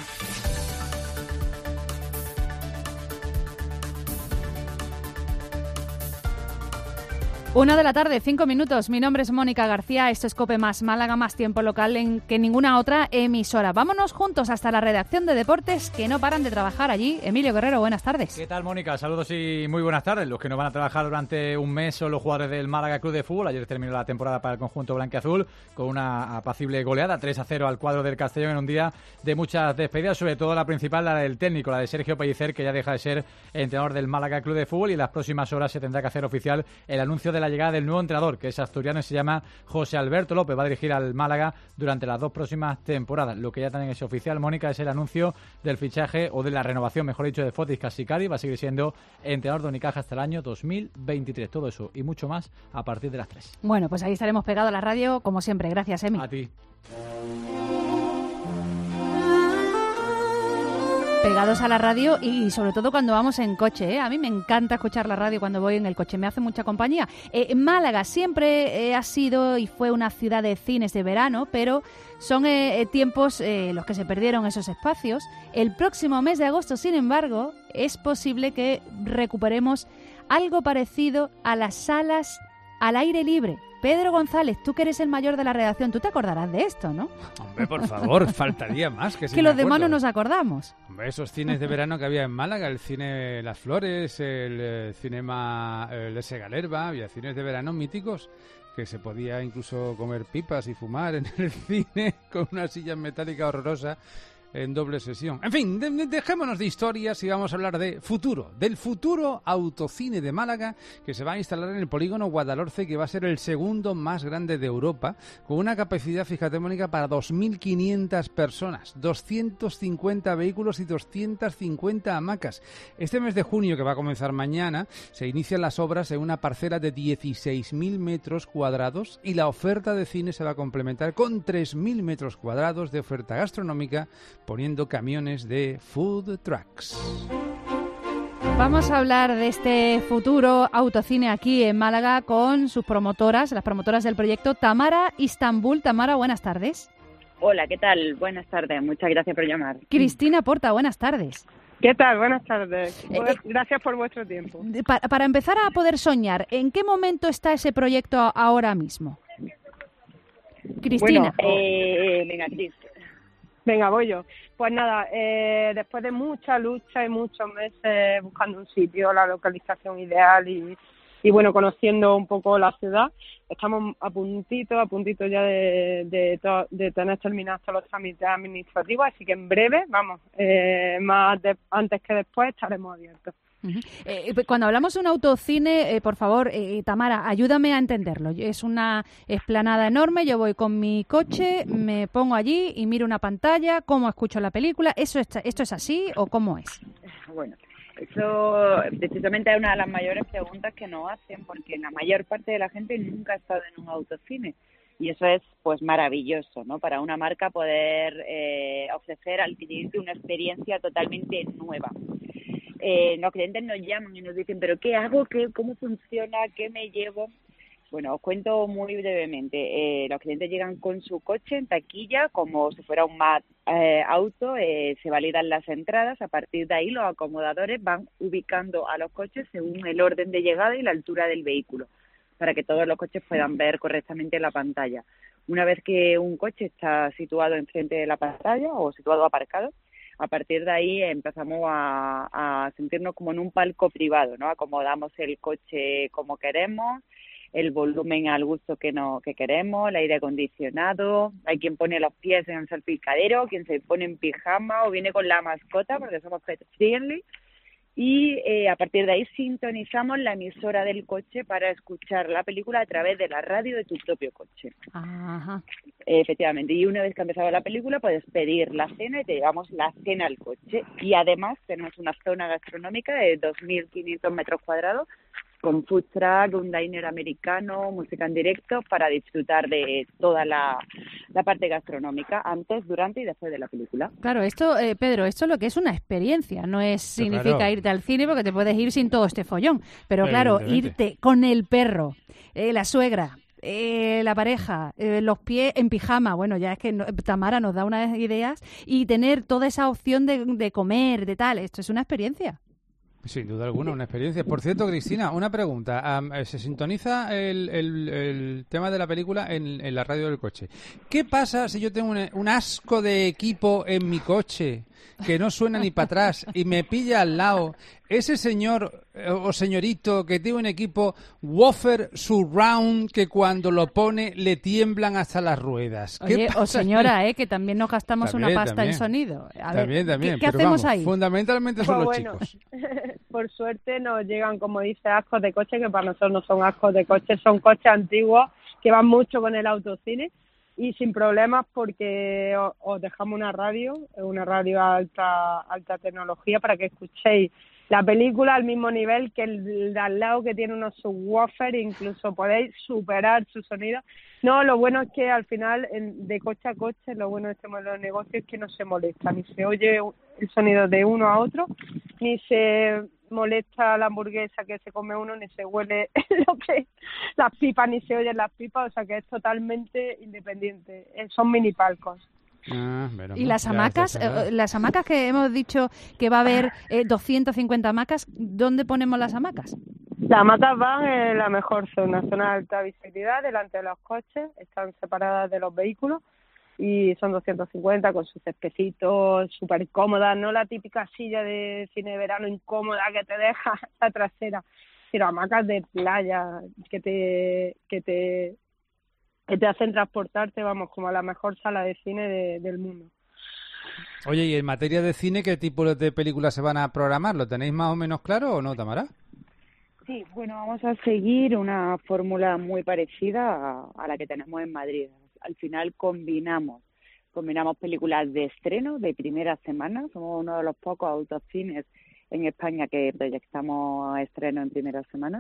Una de la tarde, cinco minutos. Mi nombre es Mónica García. Esto es Cope más Málaga, más tiempo local en que ninguna otra emisora. Vámonos juntos hasta la redacción de deportes que no paran de trabajar allí. Emilio Guerrero, buenas tardes. ¿Qué tal, Mónica? Saludos y muy buenas tardes. Los que no van a trabajar durante un mes son los jugadores del Málaga Club de Fútbol. Ayer terminó la temporada para el conjunto blanquiazul con una apacible goleada, tres a cero al cuadro del Castellón en un día de muchas despedidas, sobre todo la principal, la del técnico, la de Sergio Pellicer, que ya deja de ser entrenador del Málaga Club de Fútbol, y en las próximas horas se tendrá que hacer oficial el anuncio de la llegada del nuevo entrenador, que es asturiano y se llama José Alberto López. Va a dirigir al Málaga durante las dos próximas temporadas. Lo que ya también es oficial, Mónica, es el anuncio del fichaje, o de la renovación, mejor dicho, de Fotis Casicari. Va a seguir siendo entrenador de Unicaja hasta el año dos mil veintitrés. Todo eso y mucho más a partir de las tres. Bueno, pues ahí estaremos pegados a la radio, como siempre. Gracias, Emi. A ti. Pegados a la radio y sobre todo cuando vamos en coche, ¿eh? A mí me encanta escuchar la radio cuando voy en el coche, me hace mucha compañía. Eh, Málaga siempre eh, ha sido y fue una ciudad de cines de verano, pero son eh, tiempos eh, los que se perdieron esos espacios. El próximo mes de agosto, sin embargo, es posible que recuperemos algo parecido a las salas al aire libre. Pedro González, tú que eres el mayor de la redacción, tú te acordarás de esto, ¿no? Hombre, por favor, faltaría más que sí. Que los demás no nos acordamos. Hombre, esos cines de verano que había en Málaga, el cine Las Flores, el eh, cinema el S. Galerba, había cines de verano míticos que se podía incluso comer pipas y fumar en el cine con una silla metálica horrorosa en doble sesión. En fin, de, de, dejémonos de historias y vamos a hablar de futuro, del futuro autocine de Málaga, que se va a instalar en el Polígono Guadalhorce, que va a ser el segundo más grande de Europa, con una capacidad, fíjate, Mónica, para dos mil quinientas personas, doscientos cincuenta vehículos y doscientas cincuenta hamacas. Este mes de junio, que va a comenzar mañana, se inician las obras en una parcela de dieciséis mil metros cuadrados, y la oferta de cine se va a complementar con tres mil metros cuadrados de oferta gastronómica, poniendo camiones de food trucks. Vamos a hablar de este futuro autocine aquí en Málaga con sus promotoras, las promotoras del proyecto Tamara Istanbul. Tamara, buenas tardes. Hola, ¿qué tal? Buenas tardes, muchas gracias por llamar. Cristina Porta, buenas tardes. ¿Qué tal? Buenas tardes. Eh, Gracias por vuestro tiempo. Para, para empezar a poder soñar, ¿en qué momento está ese proyecto ahora mismo? Cristina. Bueno, eh, venga, Cris. Venga, voy yo. Pues nada, eh, después de mucha lucha y muchos meses buscando un sitio, la localización ideal y, y bueno, conociendo un poco la ciudad, estamos a puntito, a puntito ya de, de, to, de tener terminados todos los trámites administrativos, así que en breve, vamos, eh, más de, antes que después estaremos abiertos. Uh-huh. Eh, cuando hablamos de un autocine, eh, por favor, eh, Tamara, ayúdame a entenderlo. Es una explanada enorme, yo voy con mi coche, me pongo allí y miro una pantalla, ¿cómo escucho la película? ¿Eso es, ¿Esto es así o cómo es? Bueno, eso precisamente es una de las mayores preguntas que nos hacen, porque la mayor parte de la gente nunca ha estado en un autocine. Y eso es pues maravilloso, ¿no? Para una marca poder eh, ofrecer al cliente una experiencia totalmente nueva. Eh, los clientes nos llaman y nos dicen, ¿pero qué hago? ¿Qué, ¿Cómo funciona? ¿Qué me llevo? Bueno, os cuento muy brevemente. Eh, los clientes llegan con su coche en taquilla, como si fuera un mat eh, auto, eh, se validan las entradas. A partir de ahí los acomodadores van ubicando a los coches según el orden de llegada y la altura del vehículo, para que todos los coches puedan ver correctamente la pantalla. Una vez que un coche está situado enfrente de la pantalla o situado aparcado, a partir de ahí empezamos a, a sentirnos como en un palco privado, ¿no? Acomodamos el coche como queremos, el volumen al gusto que no que queremos, el aire acondicionado, hay quien pone los pies en el salpicadero, quien se pone en pijama o viene con la mascota porque somos pet friendly. Y eh, a partir de ahí sintonizamos la emisora del coche para escuchar la película a través de la radio de tu propio coche. Ajá. Eh, efectivamente, y una vez que ha empezado la película puedes pedir la cena y te llevamos la cena al coche. Y además tenemos una zona gastronómica de dos mil quinientos metros cuadrados con food truck, un diner americano, música en directo, para disfrutar de toda la, la parte gastronómica antes, durante y después de la película. Claro, esto, eh, Pedro, esto es lo que es una experiencia, no es significa claro. irte al cine porque te puedes ir sin todo este follón, pero claro, irte con el perro, eh, la suegra, eh, la pareja, eh, los pies en pijama, bueno, ya es que no, Tamara nos da unas ideas, y tener toda esa opción de, de comer, de tal, esto es una experiencia. Sin duda alguna, una experiencia. Por cierto, Cristina, una pregunta. Um, se sintoniza el, el, el tema de la película en, en la radio del coche. ¿Qué pasa si yo tengo un, un asco de equipo en mi coche que no suena ni para atrás y me pilla al lado ese señor eh, o señorito que tiene un equipo woofer surround que cuando lo pone le tiemblan hasta las ruedas? ¿Qué Oye, pasa? o señora, eh, que también nos gastamos También, una pasta también. en sonido. A ver, También, también. ¿qué, qué pero hacemos vamos, ahí? Fundamentalmente son Pues los bueno, chicos. por suerte nos llegan, como dice, ascos de coche, que para nosotros no son ascos de coche, son coches antiguos que van mucho con el autocine y sin problemas, porque os, os dejamos una radio, una radio alta alta tecnología, para que escuchéis la película al mismo nivel que el de al lado, que tiene unos subwoofers, incluso podéis superar su sonido. No, lo bueno es que al final, en, de coche a coche, lo bueno de este modelo de negocio es que no se molesta, ni se oye el sonido de uno a otro, ni se molesta la hamburguesa que se come uno, ni se huele lo que las pipas, ni se oyen las pipas, o sea que es totalmente independiente. Eh, Son mini palcos. Ah, menos Y mal. las Ya, hamacas, ya se ve. eh, las hamacas que hemos dicho que va a haber eh, doscientas cincuenta hamacas, ¿dónde ponemos las hamacas? Las hamacas van en la mejor zona, zona de alta visibilidad, delante de los coches, están separadas de los vehículos y son doscientos cincuenta con sus cespecitos, súper cómodas, no la típica silla de cine de verano incómoda que te deja la trasera, sino hamacas de playa que te que te que te hacen transportarte, vamos, como a la mejor sala de cine de, del mundo. Oye, y en materia de cine, ¿qué tipo de películas se van a programar? ¿Lo tenéis más o menos claro o no, Tamara? Sí, bueno, vamos a seguir una fórmula muy parecida a, a la que tenemos en Madrid. Al final combinamos combinamos películas de estreno de primera semana. Somos uno de los pocos autocines en España que proyectamos estreno en primera semana.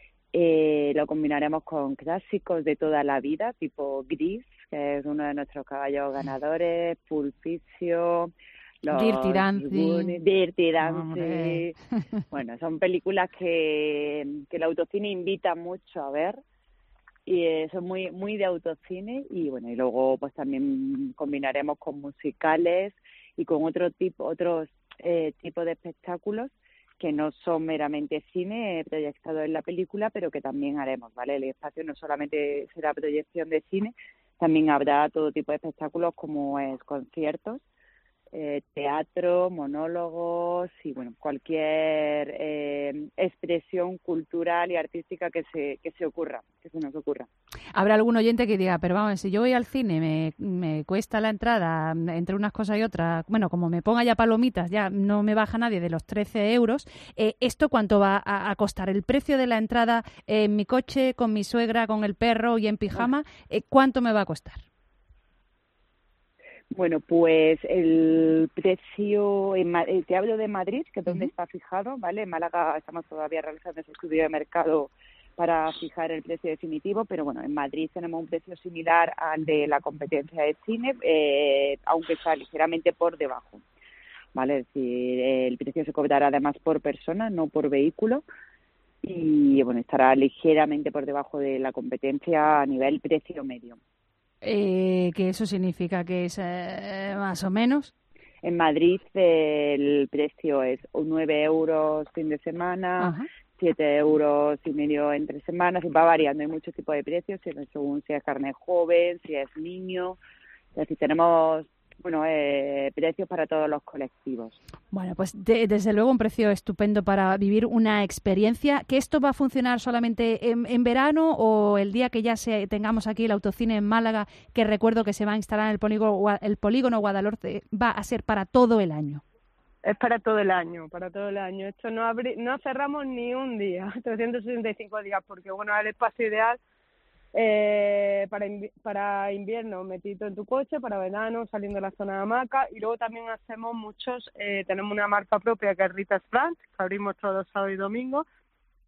Eh, lo combinaremos con clásicos de toda la vida, tipo Gris, que es uno de nuestros caballos ganadores, Pulp Fiction, los Dirty Dancing. Goonies, Dirty Dancing. Hombre. Bueno, son películas que, que el autocine invita mucho a ver y eh, son muy muy de autocine, y bueno, y luego pues también combinaremos con musicales y con otro tipo otros eh, tipos de espectáculos que no son meramente cine eh, proyectado en la película, pero que también haremos, ¿vale? El espacio no solamente será proyección de cine, también habrá todo tipo de espectáculos como es conciertos, eh, teatro, monólogos y bueno, cualquier eh, expresión cultural y artística que se que se ocurra, que se nos ocurra. Habrá algún oyente que diga, pero vamos, si yo voy al cine, me, me cuesta la entrada entre unas cosas y otras, bueno, como me ponga ya palomitas, ya no me baja nadie de los trece euros, eh, ¿esto cuánto va a, a costar? ¿El precio de la entrada en mi coche, con mi suegra, con el perro y en pijama, eh, cuánto me va a costar? Bueno, pues el precio, en, Ma- te hablo de Madrid, que es donde uh-huh. está fijado, ¿vale? En Málaga estamos todavía realizando ese estudio de mercado para fijar el precio definitivo, pero bueno, en Madrid tenemos un precio similar al de la competencia de cine, eh, aunque está ligeramente por debajo, ¿vale? Es decir, el precio se cobrará además por persona, no por vehículo, y bueno, estará ligeramente por debajo de la competencia a nivel precio medio. Eh, ¿que eso significa que es eh, más o menos? En Madrid eh, el precio es nueve euros fin de semana, Ajá. siete euros y medio entre semanas, y va variando, hay muchos tipos de precios, según si es carne joven, si es niño, es decir, tenemos bueno eh, precios para todos los colectivos. Bueno, pues de, desde luego un precio estupendo para vivir una experiencia. ¿Que esto va a funcionar solamente en, en verano o el día que ya se, tengamos aquí el autocine en Málaga, que recuerdo que se va a instalar en el polígono, el polígono Guadalhorce, va a ser para todo el año? Es para todo el año, para todo el año. Esto no abri- no cerramos ni un día, trescientos sesenta y cinco días, porque bueno, es el espacio ideal eh, para invi- para invierno metido en tu coche, para verano saliendo de la zona de hamaca, y luego también hacemos muchos, eh, tenemos una marca propia que es Rita's Brand, que abrimos todos los sábados y domingos,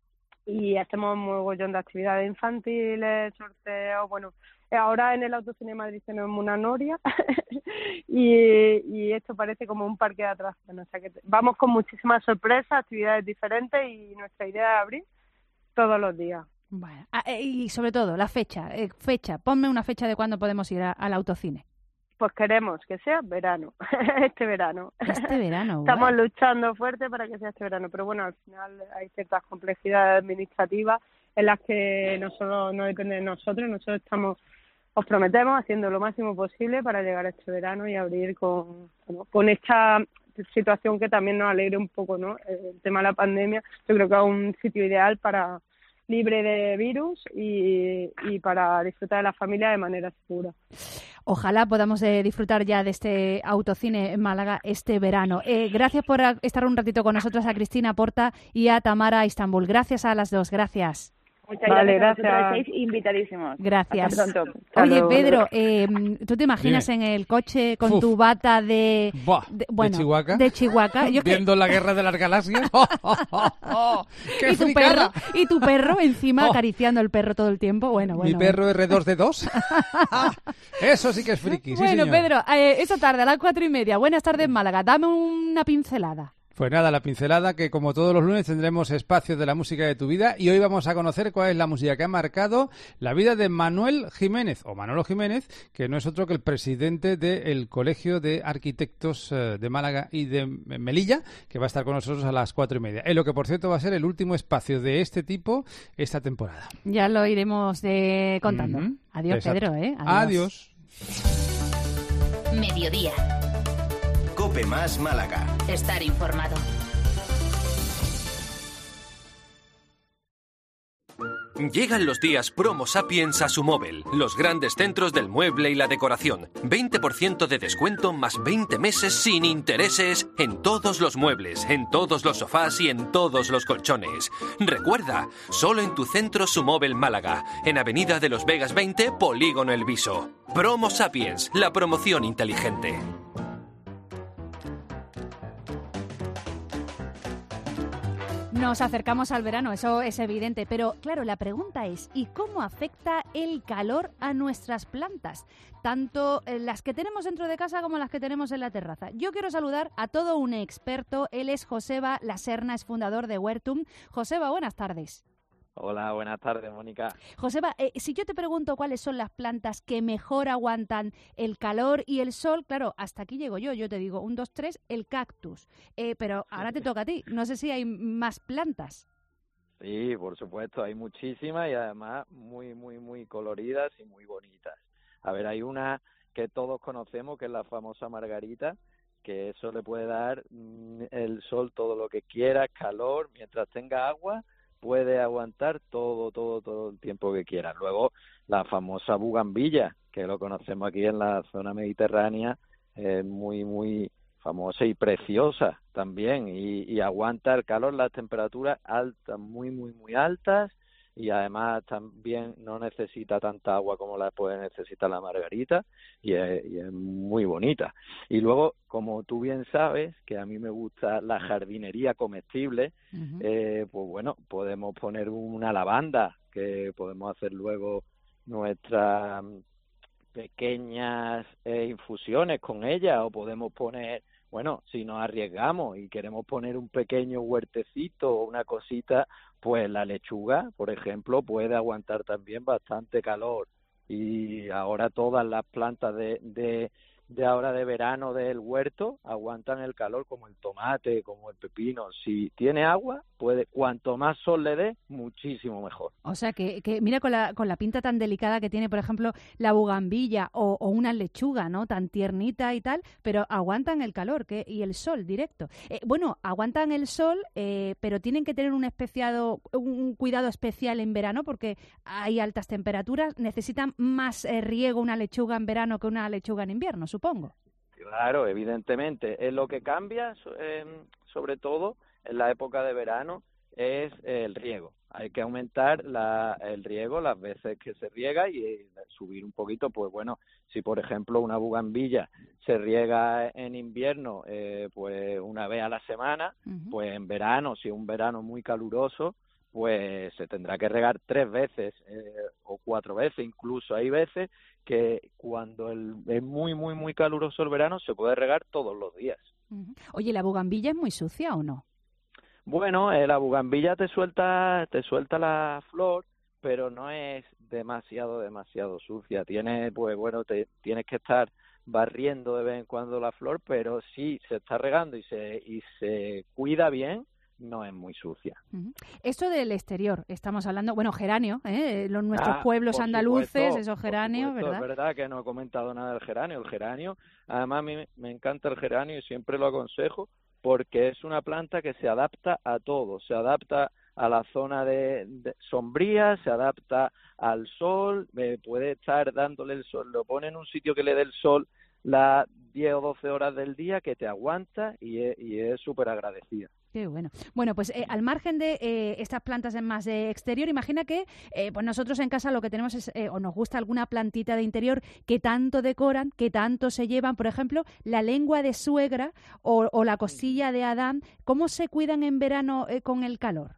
y hacemos un mogollón de actividades infantiles, sorteos, bueno, ahora en el Autocine Madrid tenemos una noria y, y esto parece como un parque de atracciones, o sea que vamos con muchísimas sorpresas, actividades diferentes y nuestra idea es abrir todos los días. Bueno, ah, y sobre todo, la fecha, eh, fecha, ponme una fecha de cuándo podemos ir a, al Autocine. Pues queremos que sea verano, este verano. Este verano, Estamos bueno. luchando fuerte para que sea este verano, pero bueno, al final hay ciertas complejidades administrativas en las que no solo no depende de nosotros, nosotros estamos, os prometemos, haciendo lo máximo posible para llegar a este verano y abrir con, bueno, con esta situación que también nos alegre un poco, ¿no? El tema de la pandemia, yo creo que es un sitio ideal para libre de virus y, y para disfrutar de la familia de manera segura. Ojalá podamos eh, disfrutar ya de este Autocine en Málaga este verano. Eh, gracias por estar un ratito con nosotros, a Cristina Porta y a Tamara Istanbul. Gracias a las dos, gracias. Muchas Vale, gracias. gracias. A vosotros, estáis invitadísimos. Gracias. Hasta pronto. Oye, Pedro, eh, ¿tú te imaginas Dime. en el coche con Uf. tu bata de, Buah, de, ¿de bueno, Chihuahua? de Chihuahua? Yo que- Viendo la guerra de las galaxias. ¡Oh, oh, oh, oh! ¡Qué y tu fricada! perro y tu perro encima Oh. acariciando el perro todo el tiempo. Bueno, bueno. Mi perro R dos D dos. Eso sí que es friki, sí, bueno, señor. Pedro, eh, esta tarde a las cuatro y media. Buenas tardes, Málaga. Dame una pincelada. Pues nada, la pincelada, que como todos los lunes tendremos espacios de la música de tu vida, y hoy vamos a conocer cuál es la música que ha marcado la vida de Manuel Jiménez, o Manolo Jiménez, que no es otro que el presidente del Colegio de Arquitectos eh, de Málaga y de Melilla, que va a estar con nosotros a las cuatro y media. En lo que, por cierto, va a ser el último espacio de este tipo esta temporada. Ya lo iremos eh, contando. Ujú. Adiós, Exacto. Pedro, ¿eh? Adiós. Mediodía. Cope más Málaga. Estar informado. Llegan los días Promo Sapiens a su móvil, los grandes centros del mueble y la decoración. veinte por ciento de descuento más veinte meses sin intereses en todos los muebles, en todos los sofás y en todos los colchones. Recuerda, solo en tu centro Sumóvel Málaga, en Avenida de los Vegas veinte, Polígono El Viso. Promo Sapiens, la promoción inteligente. Nos acercamos al verano, eso es evidente, pero claro, la pregunta es, ¿y cómo afecta el calor a nuestras plantas? Tanto las que tenemos dentro de casa como las que tenemos en la terraza. Yo quiero saludar a todo un experto, él es Joseba Laserna, es fundador de Huertum. Joseba, buenas tardes. Hola, buenas tardes, Mónica. Joseba, eh, si yo te pregunto cuáles son las plantas que mejor aguantan el calor y el sol, claro, hasta aquí llego yo, yo te digo, un, dos, tres, el cactus. Eh, pero ahora te toca a ti, no sé si hay más plantas. Sí, por supuesto, hay muchísimas y además muy, muy, muy coloridas y muy bonitas. A ver, hay una que todos conocemos, que es la famosa margarita, que eso le puede dar mm, el sol todo lo que quiera, calor, mientras tenga agua, puede aguantar todo, todo, todo el tiempo que quiera. Luego, la famosa bugambilla, que lo conocemos aquí en la zona mediterránea, es muy, muy famosa y preciosa también, y, y aguanta el calor, las temperaturas altas, muy, muy, muy altas, y además también no necesita tanta agua como la puede necesitar la margarita, y es, y es muy bonita. Y luego, como tú bien sabes, que a mí me gusta la jardinería comestible, uh-huh. eh, pues bueno, podemos poner una lavanda, que podemos hacer luego nuestras pequeñas eh, infusiones con ella, o podemos poner, bueno, si nos arriesgamos y queremos poner un pequeño huertecito o una cosita, pues la lechuga, por ejemplo, puede aguantar también bastante calor. Y ahora todas las plantas de, de, de ahora de verano del huerto aguantan el calor, como el tomate, como el pepino. Si tiene agua, puede, cuanto más sol le dé, muchísimo mejor. O sea, que, que mira con la, con la pinta tan delicada que tiene, por ejemplo, la bugambilla o, o una lechuga, ¿no? Tan tiernita y tal, pero aguantan el calor que, y el sol directo. Eh, bueno, aguantan el sol, eh, pero tienen que tener un, especiado, un cuidado especial en verano porque hay altas temperaturas. Necesitan más eh, riego una lechuga en verano que una lechuga en invierno, supongo. Claro, evidentemente. Es lo que cambia, eh, sobre todo en la época de verano, es el riego. Hay que aumentar la, el riego las veces que se riega y eh, subir un poquito, pues bueno, si por ejemplo una bugambilla se riega en invierno eh, pues una vez a la semana, uh-huh. pues en verano, si es un verano muy caluroso, pues se tendrá que regar tres veces eh, o cuatro veces, incluso hay veces que cuando el, es muy, muy, muy caluroso el verano se puede regar todos los días. Uh-huh. Oye, ¿la bugambilla es muy sucia o no? Bueno, eh, la bugambilla te suelta, te suelta la flor, pero no es demasiado, demasiado sucia. Tiene, pues bueno, te, tienes que estar barriendo de vez en cuando la flor, pero si se está regando y se, y se cuida bien, no es muy sucia. Uh-huh. Esto del exterior, estamos hablando, bueno, geranio, ¿eh? Los, nuestros Ah, pueblos por andaluces, supuesto, esos por geranios, supuesto, ¿verdad? Es verdad que no he comentado nada del geranio. El geranio, además a mí me, me encanta el geranio y siempre lo aconsejo porque es una planta que se adapta a todo, se adapta a la zona de, de sombría, se adapta al sol, eh, puede estar dándole el sol, lo pone en un sitio que le dé el sol las diez o doce horas del día, que te aguanta y es, y es súper agradecida. Qué bueno. Bueno, pues eh, al margen de eh, estas plantas en más de exterior, imagina que eh, pues nosotros en casa lo que tenemos es, eh, o nos gusta alguna plantita de interior que tanto decoran, que tanto se llevan, por ejemplo, la lengua de suegra o, o la costilla de Adán. ¿Cómo se cuidan en verano eh, con el calor?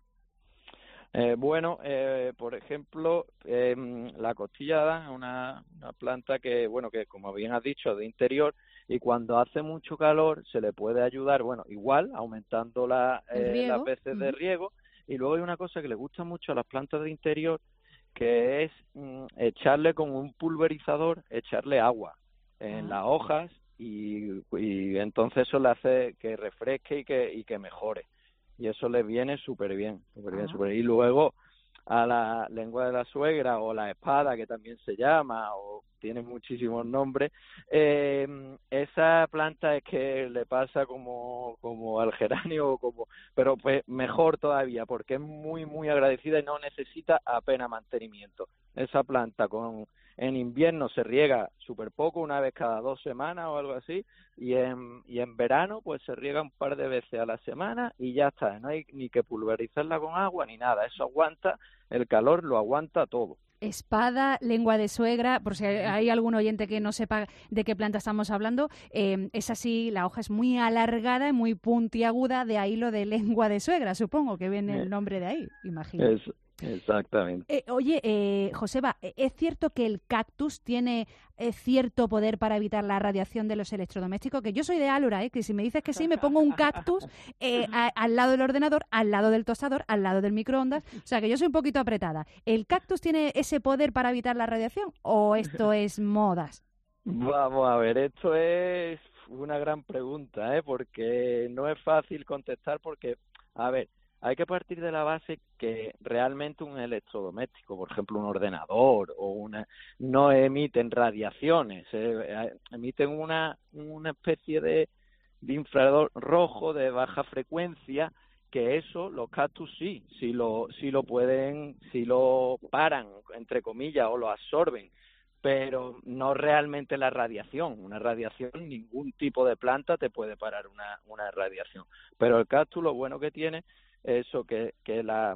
Eh, bueno, eh, por ejemplo, eh, la costilla de Adán es una, una planta que, bueno, que como bien has dicho, de interior, y cuando hace mucho calor se le puede ayudar, bueno, igual, aumentando la, eh, las veces uh-huh. de riego, y luego hay una cosa que le gusta mucho a las plantas de interior, que es mm, echarle con un pulverizador, echarle agua en uh-huh. las hojas, y, y entonces eso le hace que refresque y que, y que mejore. Y eso les viene súper bien, súper bien, súper bien. Y luego a la lengua de la suegra o la espada, que también se llama, o tiene muchísimos nombres, eh, esa planta es que le pasa como, como al geranio, como, pero pues mejor todavía, porque es muy, muy agradecida y no necesita apenas mantenimiento. Esa planta con en invierno se riega súper poco, una vez cada dos semanas o algo así, y en, y en verano pues se riega un par de veces a la semana y ya está, no hay ni que pulverizarla con agua ni nada, eso aguanta, el calor lo aguanta todo. Espada, lengua de suegra, por si hay algún oyente que no sepa de qué planta estamos hablando, eh, es así, la hoja es muy alargada y muy puntiaguda, de ahí lo de lengua de suegra, supongo que viene el nombre de ahí, imagino. Es, exactamente. Eh, oye, eh, Joseba, ¿es cierto que el cactus tiene eh, cierto poder para evitar la radiación de los electrodomésticos? Que yo soy de Álora, ¿eh? Que si me dices que sí, me pongo un cactus eh, a, al lado del ordenador, al lado del tostador, al lado del microondas, o sea que yo soy un poquito apretada. ¿El cactus tiene ese poder para evitar la radiación o esto es modas? Vamos a ver, esto es una gran pregunta, ¿eh? Porque no es fácil contestar porque, a ver, hay que partir de la base que realmente un electrodoméstico, por ejemplo un ordenador o una, no emiten radiaciones, eh, emiten una, una especie de, de infrarrojo de baja frecuencia, que eso los cactus sí, sí lo, sí lo pueden, sí lo paran, entre comillas, o lo absorben, pero no realmente la radiación. Una radiación, ningún tipo de planta te puede parar una, una radiación. Pero el cactus lo bueno que tiene eso que que la,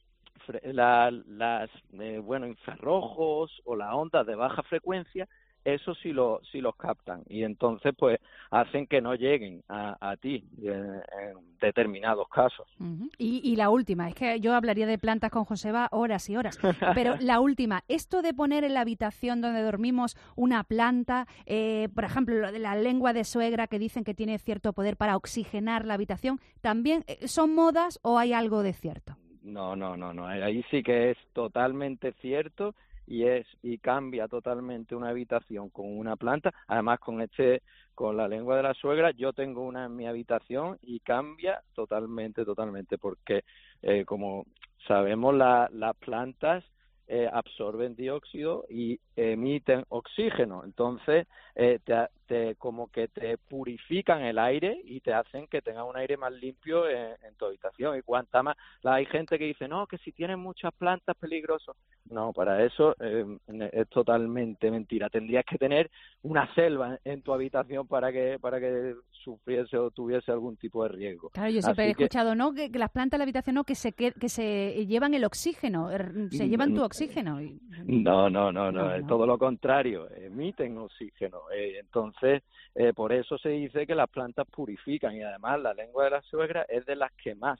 la las eh, bueno infrarrojos o las ondas de baja frecuencia, eso sí lo sí los captan y entonces pues hacen que no lleguen a, a ti en, en determinados casos. Uh-huh. y, y la última, es que yo hablaría de plantas con Joseba horas y horas, pero la última, esto de poner en la habitación donde dormimos una planta, eh, por ejemplo, lo de la lengua de suegra que dicen que tiene cierto poder para oxigenar la habitación, ¿también son modas o hay algo de cierto? No, no, no, no, ahí sí que es totalmente cierto. Y es y cambia totalmente una habitación con una planta, además con este con la lengua de la suegra, yo tengo una en mi habitación y cambia totalmente, totalmente, porque eh, como sabemos la, las plantas eh, absorben dióxido y emiten oxígeno, entonces eh, te, te como que te purifican el aire y te hacen que tengas un aire más limpio en, en tu habitación. Y cuanta más, hay gente que dice, no, que si tienes muchas plantas peligroso. No, para eso eh, es totalmente mentira. Tendrías que tener una selva en tu habitación para que para que sufriese o tuviese algún tipo de riesgo. Claro, yo siempre Así he escuchado, que, ¿no? Que, que las plantas de la habitación no, que se que, que se llevan el oxígeno, se llevan tu oxígeno. No, no, no, no, es todo lo contrario, emiten oxígeno. Eh, entonces, eh, por eso se dice que las plantas purifican y además la lengua de la suegra es de las que más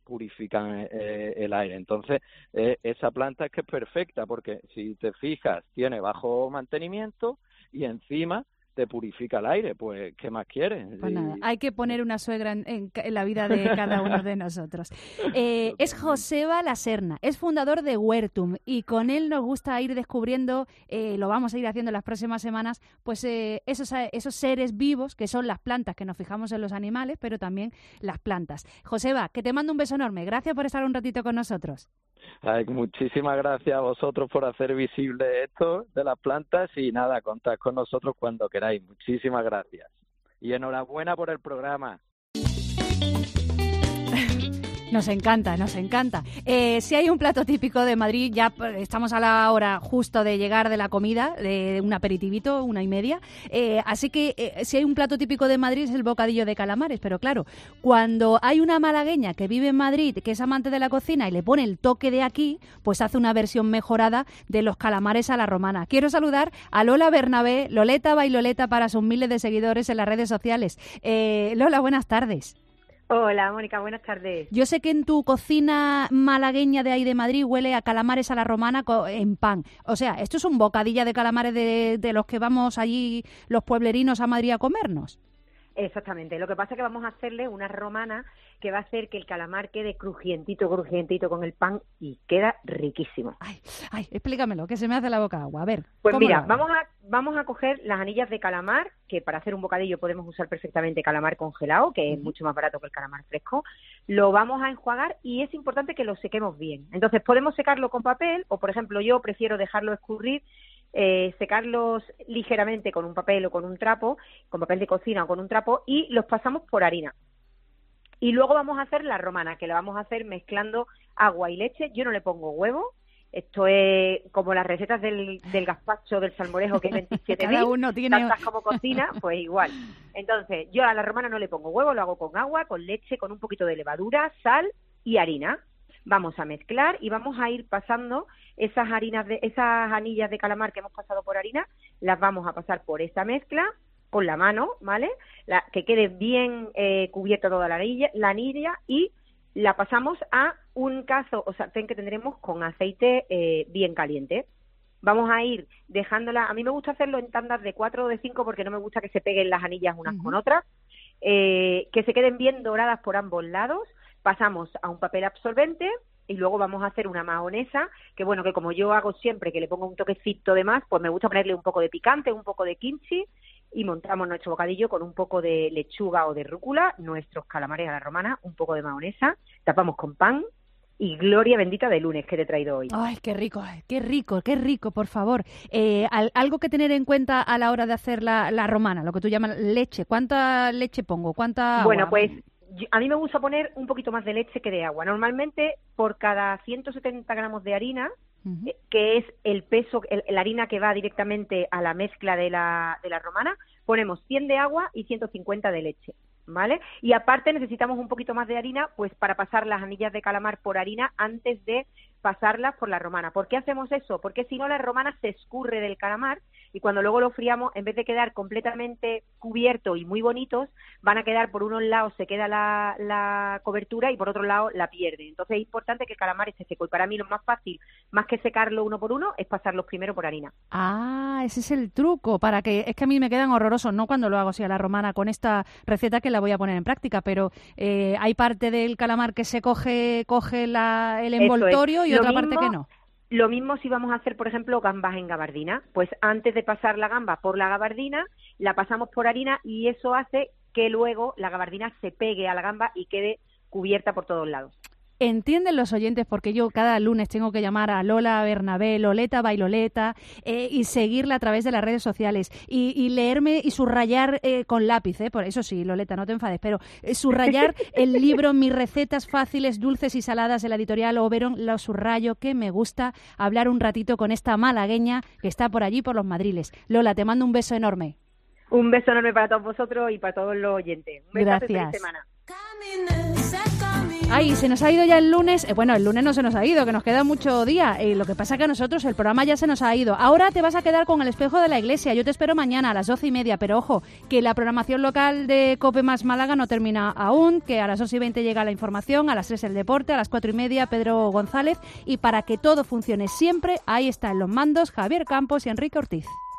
purifican eh, el aire. Entonces, eh, esa planta es que es perfecta porque si te fijas, tiene bajo mantenimiento y encima te purifica el aire. Pues, ¿qué más quieres? Pues y... nada, hay que poner una suegra en, en, en la vida de cada uno de nosotros. Eh, es Joseba La Serna, es fundador de Huertum y con él nos gusta ir descubriendo, eh, lo vamos a ir haciendo en las próximas semanas, pues eh, esos, esos seres vivos que son las plantas, que nos fijamos en los animales, pero también las plantas. Joseba, que te mando un beso enorme. Gracias por estar un ratito con nosotros. Ay, muchísimas gracias a vosotros por hacer visible esto de las plantas y nada, contad con nosotros cuando queráis. Muchísimas gracias. Y enhorabuena por el programa. Nos encanta, nos encanta. Eh, si hay un plato típico de Madrid, ya estamos a la hora justo de llegar de la comida, de un aperitivito, una y media. Eh, así que eh, si hay un plato típico de Madrid es el bocadillo de calamares. Pero claro, cuando hay una malagueña que vive en Madrid, que es amante de la cocina y le pone el toque de aquí, pues hace una versión mejorada de los calamares a la romana. Quiero saludar a Lola Bernabé, Loleta Bailoleta para sus miles de seguidores en las redes sociales. Eh, Lola, buenas tardes. Hola, Mónica, buenas tardes. Yo sé que en tu cocina malagueña de ahí de Madrid huele a calamares a la romana en pan. O sea, ¿esto es un bocadilla de calamares de, de los que vamos allí los pueblerinos a Madrid a comernos? Exactamente. Lo que pasa es que vamos a hacerle una romana que va a hacer que el calamar quede crujientito, crujientito con el pan y queda riquísimo. Ay, ay, explícamelo, que se me hace la boca agua. A ver. Pues mira, vamos a vamos a coger las anillas de calamar, que para hacer un bocadillo podemos usar perfectamente calamar congelado, que es mucho más barato que el calamar fresco. Lo vamos a enjuagar y es importante que lo sequemos bien. Entonces podemos secarlo con papel o, por ejemplo, yo prefiero dejarlo escurrir, eh, secarlos ligeramente con un papel o con un trapo, con papel de cocina o con un trapo, y los pasamos por harina. Y luego vamos a hacer la romana, que la vamos a hacer mezclando agua y leche. Yo no le pongo huevo. Esto es como las recetas del, del gazpacho, del salmorejo, que es veintisiete mil. Cada uno tiene... Tantas como cocina, pues igual. Entonces, yo a la romana no le pongo huevo, lo hago con agua, con leche, con un poquito de levadura, sal y harina. Vamos a mezclar y vamos a ir pasando esas harinas de esas anillas de calamar que hemos pasado por harina, las vamos a pasar por esta mezcla con la mano, ¿vale? La, que quede bien eh, cubierta toda la anilla, la anilla y la pasamos a un cazo o sartén que tendremos con aceite eh, bien caliente. Vamos a ir dejándola, a mí me gusta hacerlo en tandas de cuatro o de cinco porque no me gusta que se peguen las anillas unas uh-huh. con otras, eh, que se queden bien doradas por ambos lados. Pasamos a un papel absorbente y luego vamos a hacer una mahonesa, que bueno, que como yo hago siempre, que le pongo un toquecito de más, pues me gusta ponerle un poco de picante, un poco de kimchi, y montamos nuestro bocadillo con un poco de lechuga o de rúcula, nuestros calamares a la romana, un poco de mahonesa, tapamos con pan y gloria bendita de lunes que te he traído hoy. Ay, qué rico, qué rico, qué rico, por favor. Eh, al, algo que tener en cuenta a la hora de hacer la, la romana, lo que tú llamas leche. ¿Cuánta leche pongo? ¿Cuánta agua? Bueno, pues yo, a mí me gusta poner un poquito más de leche que de agua. Normalmente por cada ciento setenta gramos de harina, uh-huh. eh, que es el peso, el, la harina que va directamente a la mezcla de la, de la romana, ponemos cien de agua y ciento cincuenta de leche, ¿vale? Y aparte necesitamos un poquito más de harina, pues para pasar las anillas de calamar por harina antes de pasarlas por la romana. ¿Por qué hacemos eso? Porque si no la romana se escurre del calamar y cuando luego lo friamos, en vez de quedar completamente cubierto y muy bonitos, van a quedar por unos lados, se queda la, la cobertura y por otro lado la pierde. Entonces es importante que el calamar esté seco y para mí lo más fácil, más que secarlo uno por uno, es pasarlos primero por harina. Ah, ese es el truco, para que es que a mí me quedan horrorosos, no cuando lo hago así a la romana con esta receta que la voy a poner en práctica, pero eh, hay parte del calamar que se coge, coge la, el envoltorio y Lo otra mismo, parte que no. Lo mismo si vamos a hacer, por ejemplo, gambas en gabardina. Pues antes de pasar la gamba por la gabardina, la pasamos por harina y eso hace que luego la gabardina se pegue a la gamba y quede cubierta por todos lados. Entienden los oyentes porque yo cada lunes tengo que llamar a Lola Bernabé, Loleta Bailoleta eh, y seguirla a través de las redes sociales y, y leerme y subrayar eh, con lápiz, eh, por eso sí, Loleta, no te enfades, pero eh, subrayar el libro Mis recetas fáciles, dulces y saladas de la editorial Oberon, lo subrayo, que me gusta hablar un ratito con esta malagueña que está por allí por los Madriles. Lola, te mando un beso enorme. Un beso enorme para todos vosotros y para todos los oyentes. Un beso Gracias. de feliz semana. Ay, se nos ha ido ya el lunes. Eh, bueno, el lunes no se nos ha ido, que nos queda mucho día. Eh, lo que pasa que a nosotros el programa ya se nos ha ido. Ahora te vas a quedar con el espejo de la iglesia. Yo te espero mañana a las doce y media. Pero ojo, que la programación local de COPE más Málaga no termina aún, que a las dos y veinte llega la información, a las tres el deporte, a las cuatro y media Pedro González. Y para que todo funcione siempre, ahí están los mandos Javier Campos y Enrique Ortiz.